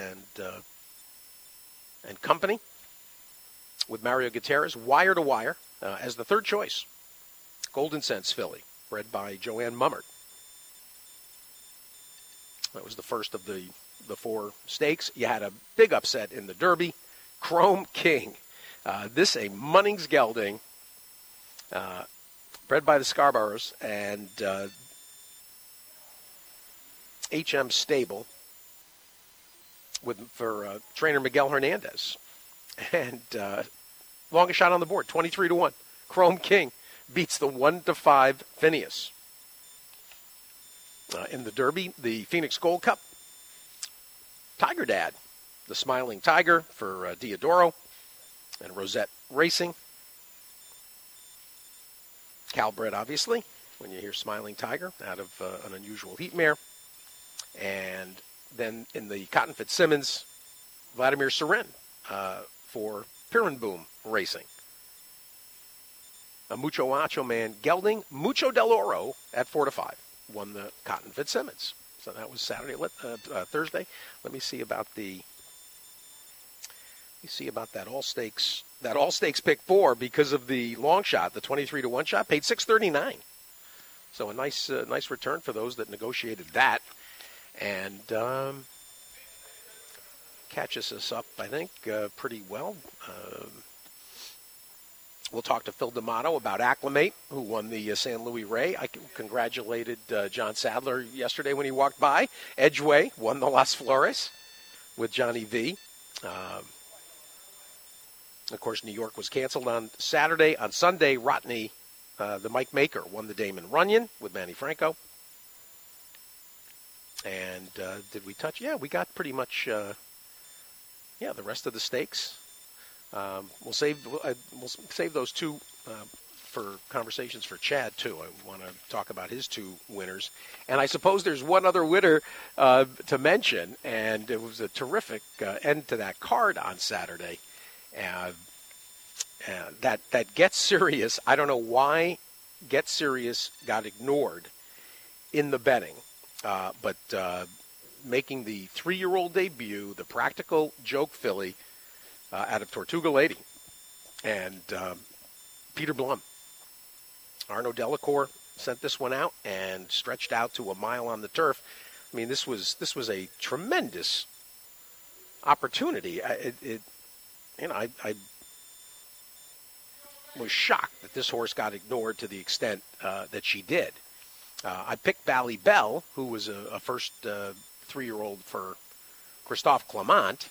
and Company, with Mario Gutierrez, Wire to Wire, as the third choice. Golden Sense filly, bred by Joanne Mummert. That was the first of the 4 stakes. You had a big upset in the Derby. Chrome King. This a Munnings gelding, bred by the Scarboroughs and HM Stable for trainer Miguel Hernandez. And longest shot on the board, 23-1. Chrome King beats the 1-5 Phineas. In the Derby, the Phoenix Gold Cup, Tiger Dad, the Smiling Tiger for Diodoro and Rosette Racing. Calbred, obviously, when you hear Smiling Tiger, out of an unusual heat mare. And then in the Cotton Fitzsimmons, Vladimir Seren for Pirenboom Racing. a Mucho Macho Man gelding, Mucho del Oro, at 4-5, won the Cotton Fitzsimmons. So that was Thursday. Let me see about that all stakes. That all stakes pick 4 because of the long shot, the 23-1 shot, paid $639. So a nice return for those that negotiated that, and catches us up, I think, pretty well. We'll talk to Phil D'Amato about Acclimate, who won the San Luis Rey. I congratulated John Sadler yesterday when he walked by. Edgeway won the Las Flores with Johnny V. Of course, New York was canceled on Saturday. On Sunday, Rotney, the Mike Maker, won the Damon Runyon with Manny Franco. And did we touch? Yeah, we got pretty much, the rest of the stakes. We'll save those two for conversations for Chad, too. I want to talk about his 2 winners. And I suppose there's one other winner to mention, and it was a terrific end to that card on Saturday. That Get Serious, I don't know why Get Serious got ignored in the betting, but making the 3-year-old debut, the Practical Joke filly, out of Tortuga Lady, and Peter Blum. Arnaud Delacour sent this one out and stretched out to a mile on the turf. I mean, this was a tremendous opportunity. I was shocked that this horse got ignored to the extent that she did. I picked Bally Bell, who was a first 3-year-old for Christophe Clement.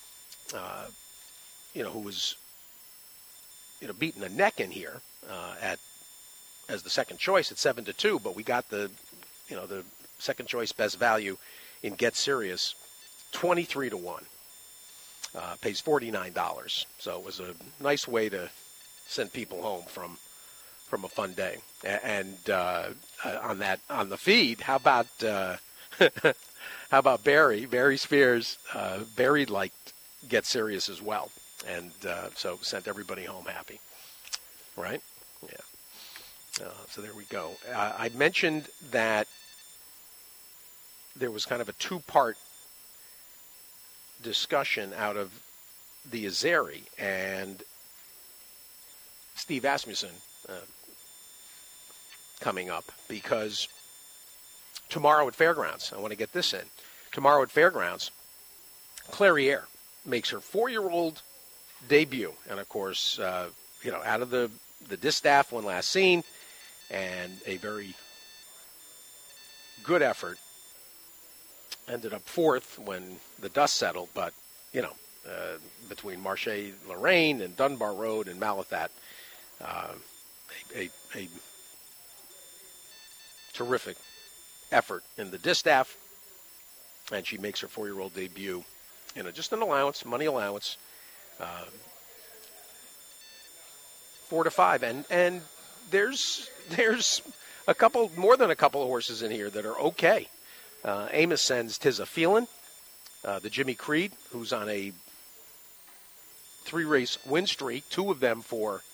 Who was, beating a neck in here as the second choice at 7-2, but we got the second choice best value in Get Serious, 23-1, pays $49. So it was a nice way to send people home from a fun day. And on the feed, how about Barry Spears? Barry liked Get Serious as well. And so sent everybody home happy, right? Yeah. So there we go. I mentioned that there was kind of a 2-part discussion out of the Azeri, and Steve Asmussen coming up, because tomorrow at Fairgrounds, I want to get this in. Tomorrow at Fairgrounds, Clairiere makes her 4-year-old debut, and of course, out of the distaff when last seen, and a very good effort. Ended up 4th when the dust settled, but between Marche Lorraine and Dunbar Road and Malathat, a terrific effort in the distaff, and she makes her 4-year-old debut in just an allowance, money allowance. 4-5, and there's more than a couple of horses in here that are okay. Amos sends Tis a Feelin', the Jimmy Creed, who's on a 3-race win streak, 2 of them for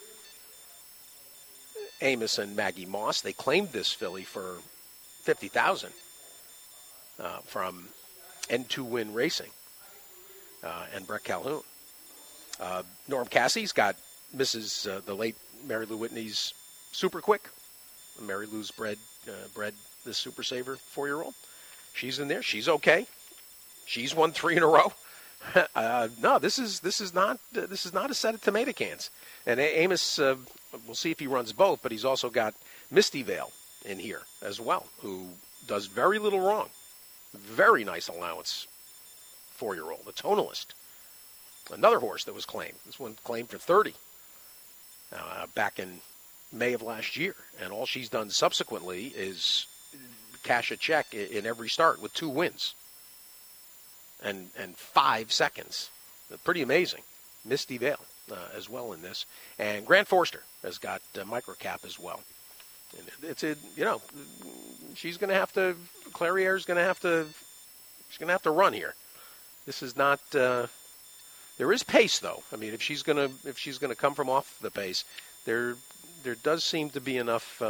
Amos and Maggie Moss. They claimed this filly for $50,000 from N2 Win Racing and Brett Calhoun. Norm Cassie's got Mrs. The late Mary Lou Whitney's Super Quick. Mary Lou's bred this Super Saver 4-year-old. She's in there. She's okay. She's won 3 in a row. No, this is not a set of tomato cans. And Amos, we'll see if he runs both, but he's also got Misty Vale in here as well, who does very little wrong. Very nice allowance 4-year-old, a tonalist. Another horse that was claimed. This one claimed for 30 back in May of last year. And all she's done subsequently is cash a check in every start with 2 wins and 5 seconds. Pretty amazing. Misty Vale as well in this. And Grant Forster has got microcap as well. And it's she's going to have to, Clairiere's going to have to, she's going to have to run here. This is not, there is pace though. I mean, if she's going to come from off the pace, there there does seem to be enough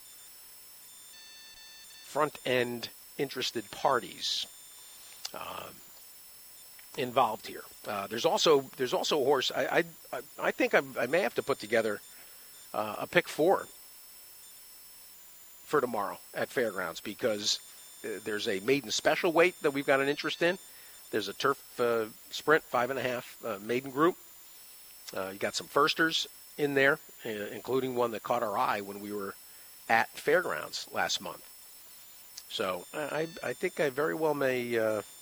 front-end interested parties involved here. There's also a horse. I think I may have to put together a pick 4 for tomorrow at Fairgrounds, because there's a maiden special weight that we've got an interest in. There's a turf sprint 5.5 maiden group. You got some firsters in there, including one that caught our eye when we were at Fairgrounds last month. So I think I very well may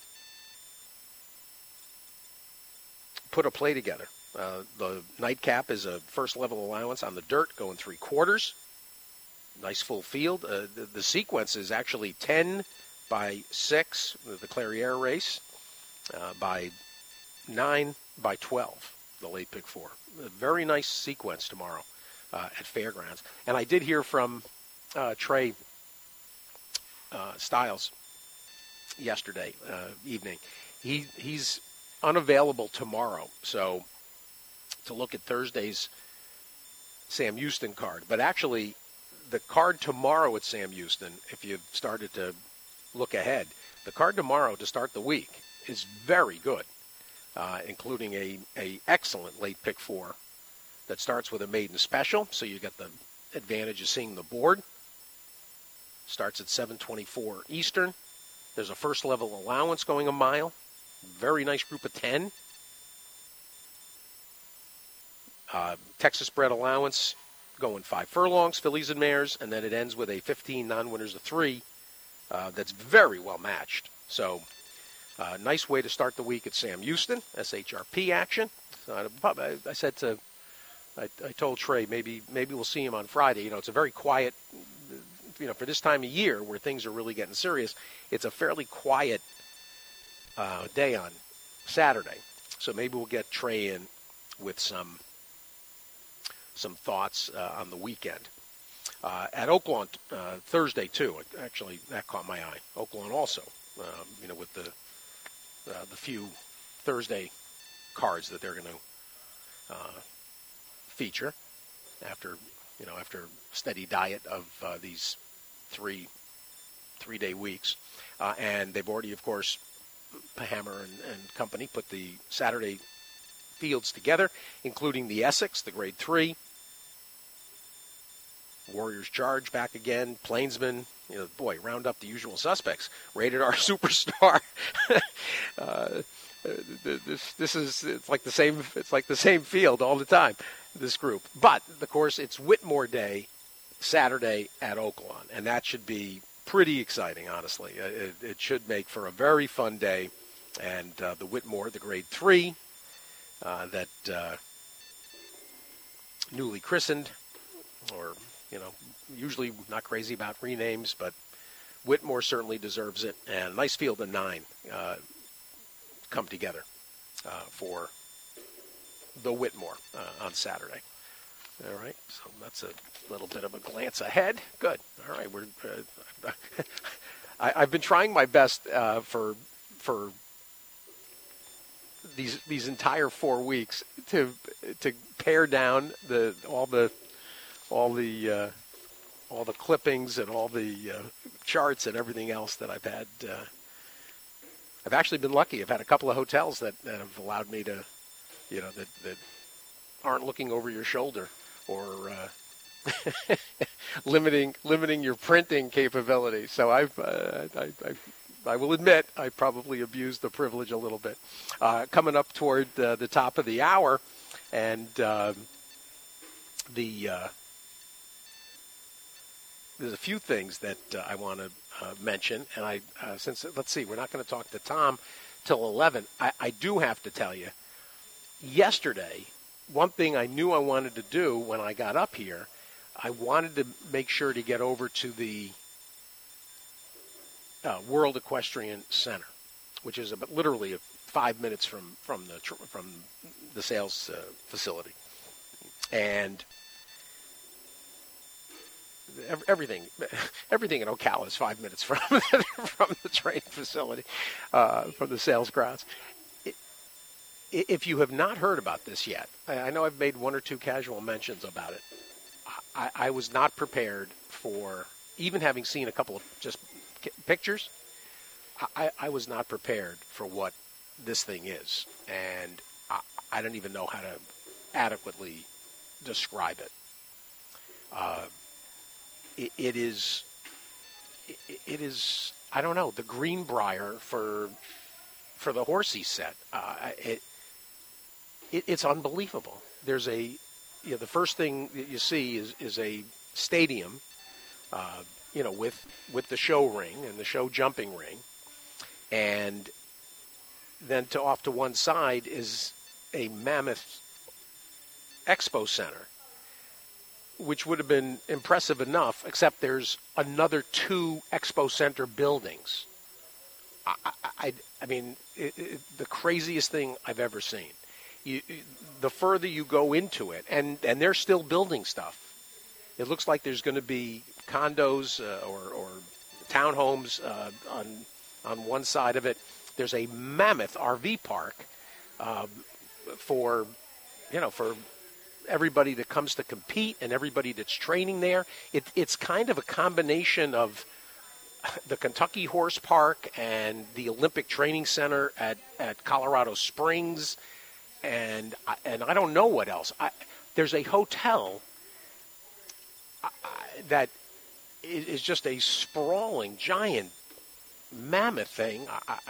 put a play together. The nightcap is a first level allowance on the dirt, going 3/4. Nice full field. The sequence is actually 10 by 6, the Clairiere race, by 9 by 12, the late pick 4. A very nice sequence tomorrow at Fairgrounds. And I did hear from Trey Styles yesterday evening. He's unavailable tomorrow, so to look at Thursday's Sam Houston card. But actually, the card tomorrow at Sam Houston, if you've started to look ahead, the card tomorrow to start the week is very good, including a excellent late pick 4 that starts with a maiden special, so you get the advantage of seeing the board. Starts at 7:24 Eastern. There's a first level allowance going a mile. Very nice group of 10. Texas bred allowance going 5 furlongs, fillies and mares, and then it ends with a 15 non-winners of 3 that's very well matched. So nice way to start the week at Sam Houston, SHRP action. I told Trey maybe we'll see him on Friday. It's a very quiet, for this time of year where things are really getting serious, it's a fairly quiet day on Saturday. So maybe we'll get Trey in with some thoughts on the weekend. At Oaklawn Thursday, too. Actually, that caught my eye. Oaklawn also, with the few Thursday cards that they're going to feature after steady diet of these three-day weeks. And they've already, of course, Hammer and company put the Saturday fields together, including the Essex, the Grade 3, Warriors Charge back again, Plainsman, round up the usual suspects. Rated R Superstar. It's like the same field all the time, this group. But of course it's Whitmore Day Saturday at Oaklawn, and that should be pretty exciting, honestly. It should make for a very fun day. And the Whitmore, the Grade 3, that newly christened, or, usually not crazy about renames, but Whitmore certainly deserves it. And nice field of 9 come together for the Whitmore on Saturday. All right, so that's a little bit of a glance ahead. Good. All right, I've been trying my best for these entire 4 weeks to pare down all the clippings and all the charts and everything else that I've had. I've actually been lucky. I've had a couple of hotels that have allowed me to, that aren't looking over your shoulder or limiting your printing capability. So I will admit I probably abused the privilege a little bit. Coming up toward the top of the hour, and there's a few things that I want to mention. And let's see, we're not going to talk to Tom till 11. I do have to tell you, yesterday, one thing I knew I wanted to do when I got up here, I wanted to make sure to get over to the World Equestrian Center, which is literally 5 minutes from the sales facility, and everything in Ocala is 5 minutes from the train facility, from the sales grounds. If you have not heard about this yet, I know I've made 1 or 2 casual mentions about it. I was not prepared for, even having seen a couple of just pictures, I was not prepared for what this thing is. And I don't even know how to adequately describe it. It is, I don't know, the Greenbrier for the Horsey set. It's unbelievable. There's the first thing that you see is a stadium, with the show ring and the show jumping ring, and then off to one side is a mammoth expo center, which would have been impressive enough, except there's another 2 expo center buildings. I mean, the craziest thing I've ever seen. The further you go into it, and they're still building stuff. It looks like there's going to be condos or townhomes on one side of it. There's a mammoth RV park for everybody that comes to compete and everybody that's training there. It's kind of a combination of the Kentucky Horse Park and the Olympic Training Center at Colorado Springs. And I don't know what else. There's a hotel that is just a sprawling, giant, mammoth thing.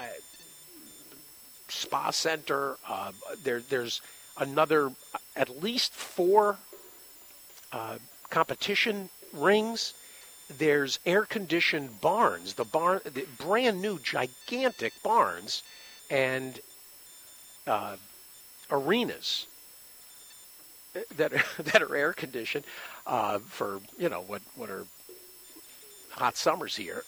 Spa center. There's another, at least 4 competition rings. There's air-conditioned barns. The brand new, gigantic barns, and arenas that are air conditioned for what are hot summers here.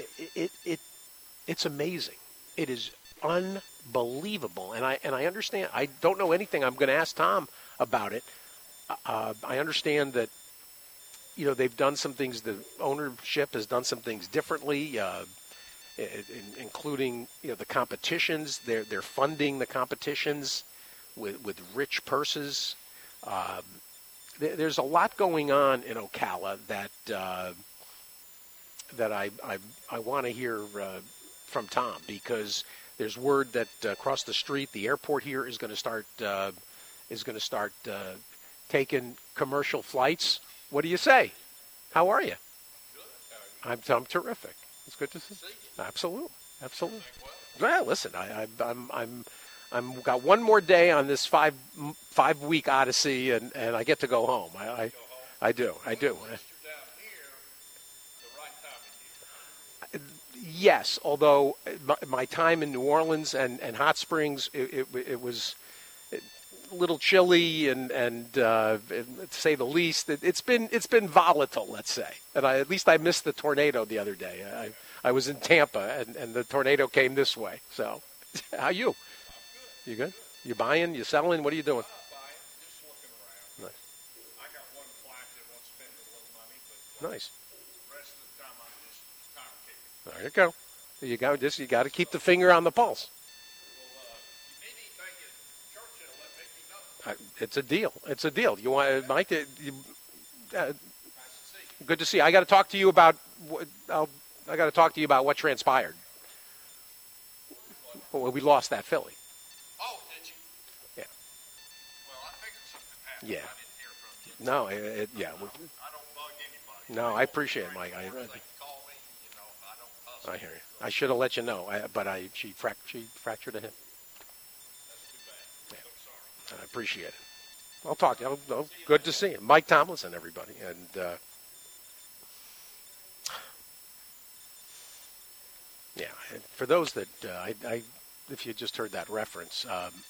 It's amazing. It is unbelievable, and I understand. I don't know anything. I'm going to ask Tom about it. I understand that they've done some things. The ownership has done some things differently. Including the competitions. They're funding the competitions with rich purses. There's a lot going on in Ocala that I want to hear from Tom, because there's word that across the street, the airport here is going to start taking commercial flights. What do you say? How are you? I'm terrific. It's good to see you. Absolutely. Well, listen, I'm got one more day on this 5-week odyssey, and I get to go home. I do. Yes, although my time in New Orleans and Hot Springs, it was a little chilly and to say the least. It's been volatile, let's say. And at least I missed the tornado the other day. I was in Tampa, and the tornado came this way. So, how you? You good? You buying? You selling? What are you doing? Buying, just looking around. Nice. I got one client that wants to spend a little money, but nice. The rest of the time I'm just tire kicking. There you go. You got to keep the finger on the pulse. Well, if you need anything at Churchill, let Mickey know. It's a deal. It's a deal. You want Mike? Nice to see you. Good to see you. I got to talk to you about. I got to talk to you about what transpired. Well, we lost that filly. Oh, did you? Yeah. Well, I figured something happened. Yeah. I didn't hear from you. No, I yeah. don't bug anybody. No, I appreciate it, Mike. They call me, I don't hustle. I hear you. I should have let you know, but she fractured a hip. That's too bad. I'm sorry. I appreciate it. I'll talk to you. Good to see you. Mike Tomlinson, everybody. And, yeah, for those that, if you just heard that reference,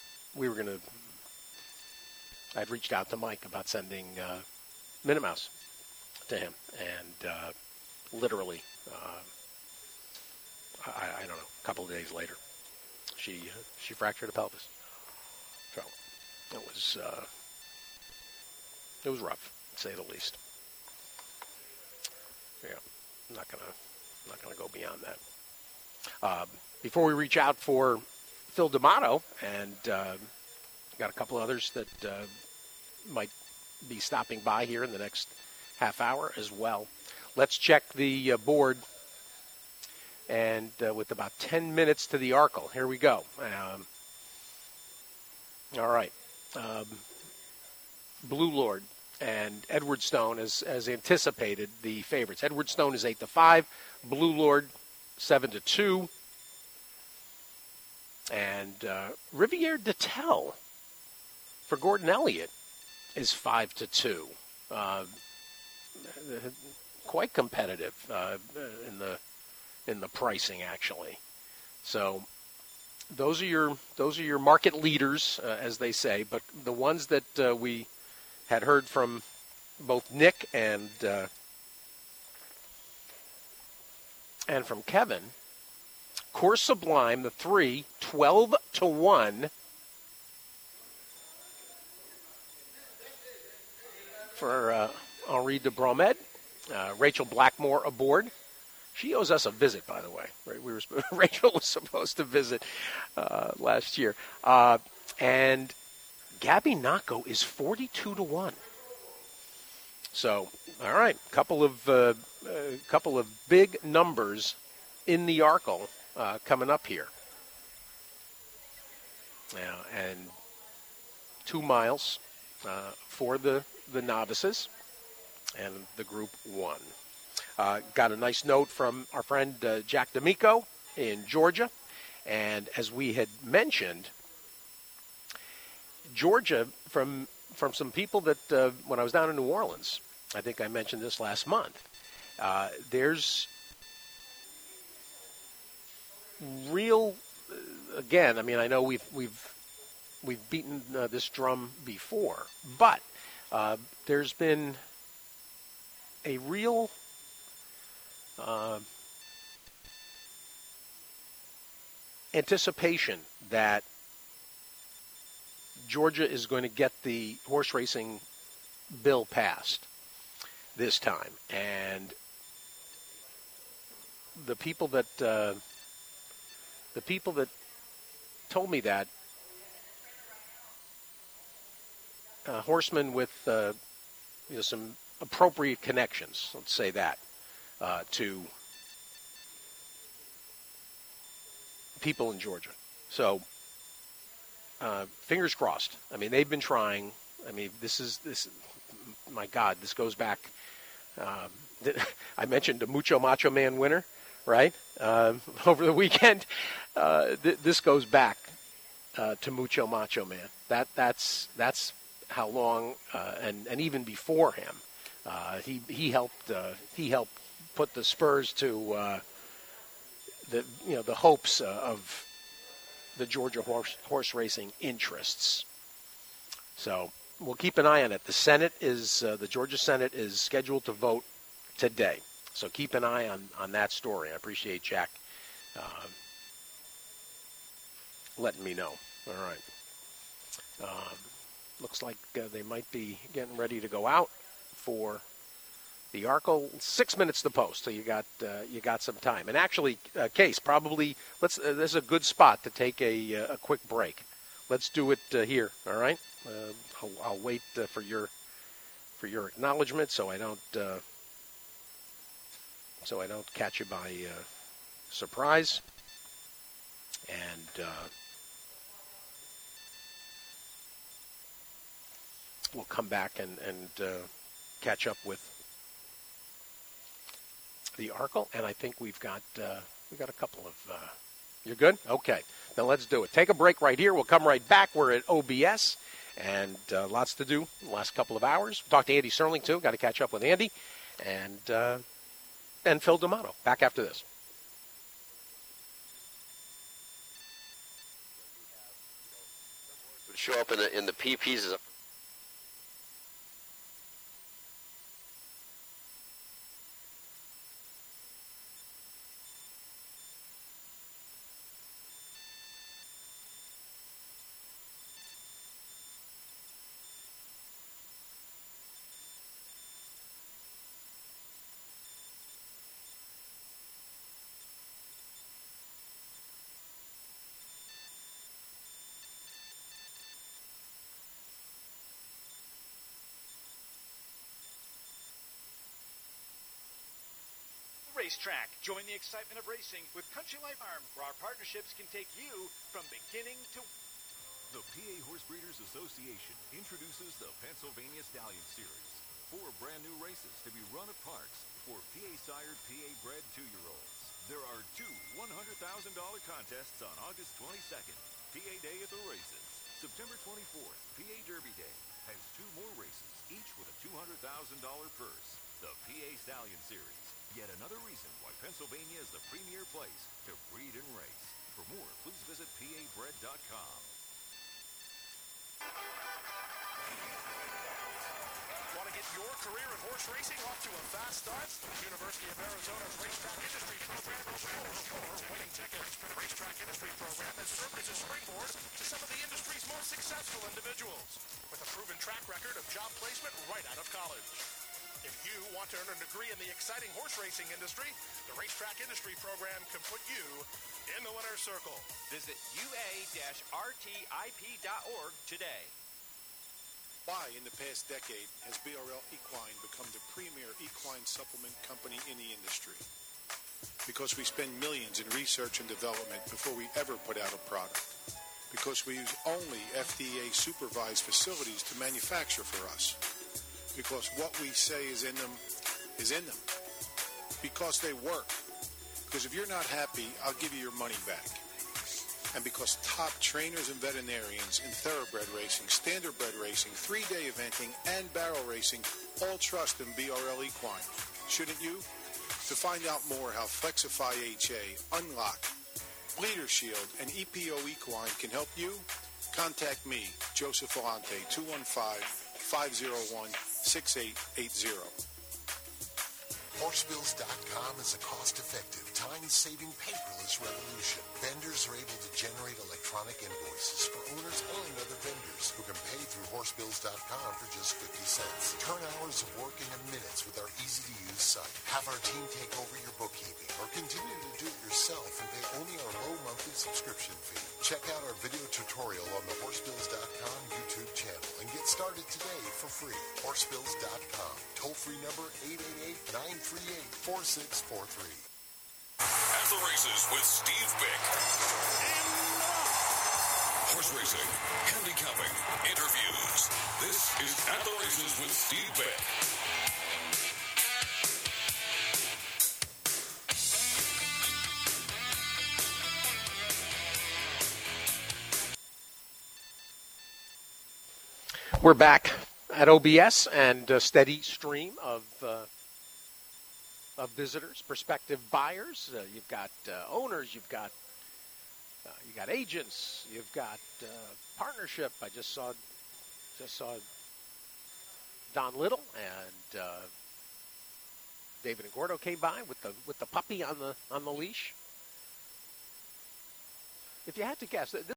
I'd reached out to Mike about sending Minnie Mouse to him. And literally, I don't know, a couple of days later, she fractured a pelvis. So it was rough, to say the least. Yeah, I'm not gonna go beyond that. Before we reach out for Phil D'Amato, and got a couple others that might be stopping by here in the next half hour as well. Let's check the board. And with about 10 minutes to the Arkle, here we go. All right. Blue Lord and Edward Stone, as anticipated, the favorites. Edward Stone is 8-5. Blue Lord 7-2. And Riviere de Tell for Gordon Elliott is 5-2. Quite competitive in the pricing, actually. So those are your market leaders, as they say. But the ones that we had heard from both Nick and from Kevin. Course Sublime, the 3, 12-1 for Henri de Bromed. Rachel Blackmore aboard. She owes us a visit, by the way. Right? Rachel was supposed to visit last year. And Gabby Nako is 42-1. So, all right, couple of big numbers in the Arkle coming up here. And 2 miles for the novices and the Group 1. Got a nice note from our friend Jack D'Amico in Georgia. And as we had mentioned, Georgia, from some people that when I was down in New Orleans, I think I mentioned this last month, there's real, again, I mean, I know we've beaten this drum before, but there's been a real anticipation that Georgia is going to get the horse racing bill passed this time, and the people that told me that, horsemen with some appropriate connections, let's say that, to people in Georgia. So fingers crossed. I mean, they've been trying. I mean, this. My God, this goes back. I mentioned a Mucho Macho Man winner, right? Over the weekend. This goes back to Mucho Macho Man. That's how long, and even before him, he helped put the spurs to the hopes of the Georgia horse racing interests. So we'll keep an eye on it. The Georgia Senate is scheduled to vote today. So keep an eye on that story. I appreciate Jack letting me know. All right. Looks like they might be getting ready to go out for the Arkle. 6 minutes to post, so you got some time. And actually, Case, probably this is a good spot to take a quick break. Let's do it here. All right. I'll wait for your acknowledgement, so I don't catch you by surprise. And we'll come back and catch up with the Arkle, and I think we got a couple of. You're good? Okay, then let's do it. Take a break right here. We'll come right back. We're at OBS, and lots to do the last couple of hours. We'll talk to Andy Serling too. Got to catch up with Andy, and Phil D'Amato. Back after this. Would show up in the PPs as a Racetrack. Join the excitement of racing with Country Life Farm, where our partnerships can take you from beginning to... The PA Horse Breeders Association introduces the Pennsylvania Stallion Series. 4 brand new races to be run at parks for PA-sired, PA-bred 2-year-olds. There are 2 $100,000 contests on August 22nd, PA Day at the races. September 24th, PA Derby Day, has 2 more races, each with a $200,000 purse. The PA Stallion Series, yet another reason why Pennsylvania is the premier place to breed and race. For more, please visit PABred.com. Want to get your career in horse racing off to a fast start? University of Arizona's Racetrack Industry Program is winning tickets for the Racetrack Industry Program has served as a springboard to some of the industry's most successful individuals with a proven track record of job placement right out of college. If you want to earn a degree in the exciting horse racing industry, the Racetrack Industry Program can put you in the winner's circle. Visit ua-rtip.org today. Why, in the past decade, has BRL Equine become the premier equine supplement company in the industry? Because we spend millions in research and development before we ever put out a product. Because we use only FDA-supervised facilities to manufacture for us. Because what we say is in them is in them. Because they work. Because if you're not happy, I'll give you your money back. And because top trainers and veterinarians in thoroughbred racing, standardbred racing, 3-day eventing, and barrel racing all trust in BRL Equine. Shouldn't you? To find out more how Flexify HA, Unlock, Bleeder Shield, and EPO Equine can help you, contact me, Joseph Vellante, 215-501-6880. Horsebills.com is a cost-effective, time-saving, paperless revolution. Vendors are able to generate electronic invoices for owners and other vendors who can pay through Horsebills.com for just 50 cents. Turn hours of work into minutes with our easy-to-use site. Have our team take over your bookkeeping or continue to do it yourself and pay only our low monthly subscription fee. Check out our video tutorial on the Horsebills.com YouTube channel and get started today for free. Horsebills.com. Toll-free number 888-938-4643. At the Races with Steve Bick. Horse racing, handicapping, interviews. This is At the Races with Steve Bick. We're back at OBS and a steady stream of visitors, prospective buyers. You've got owners. You've got you got agents. You've got partnership. I just saw Don Little and David and Gordo came by with the puppy on the leash. If you had to guess.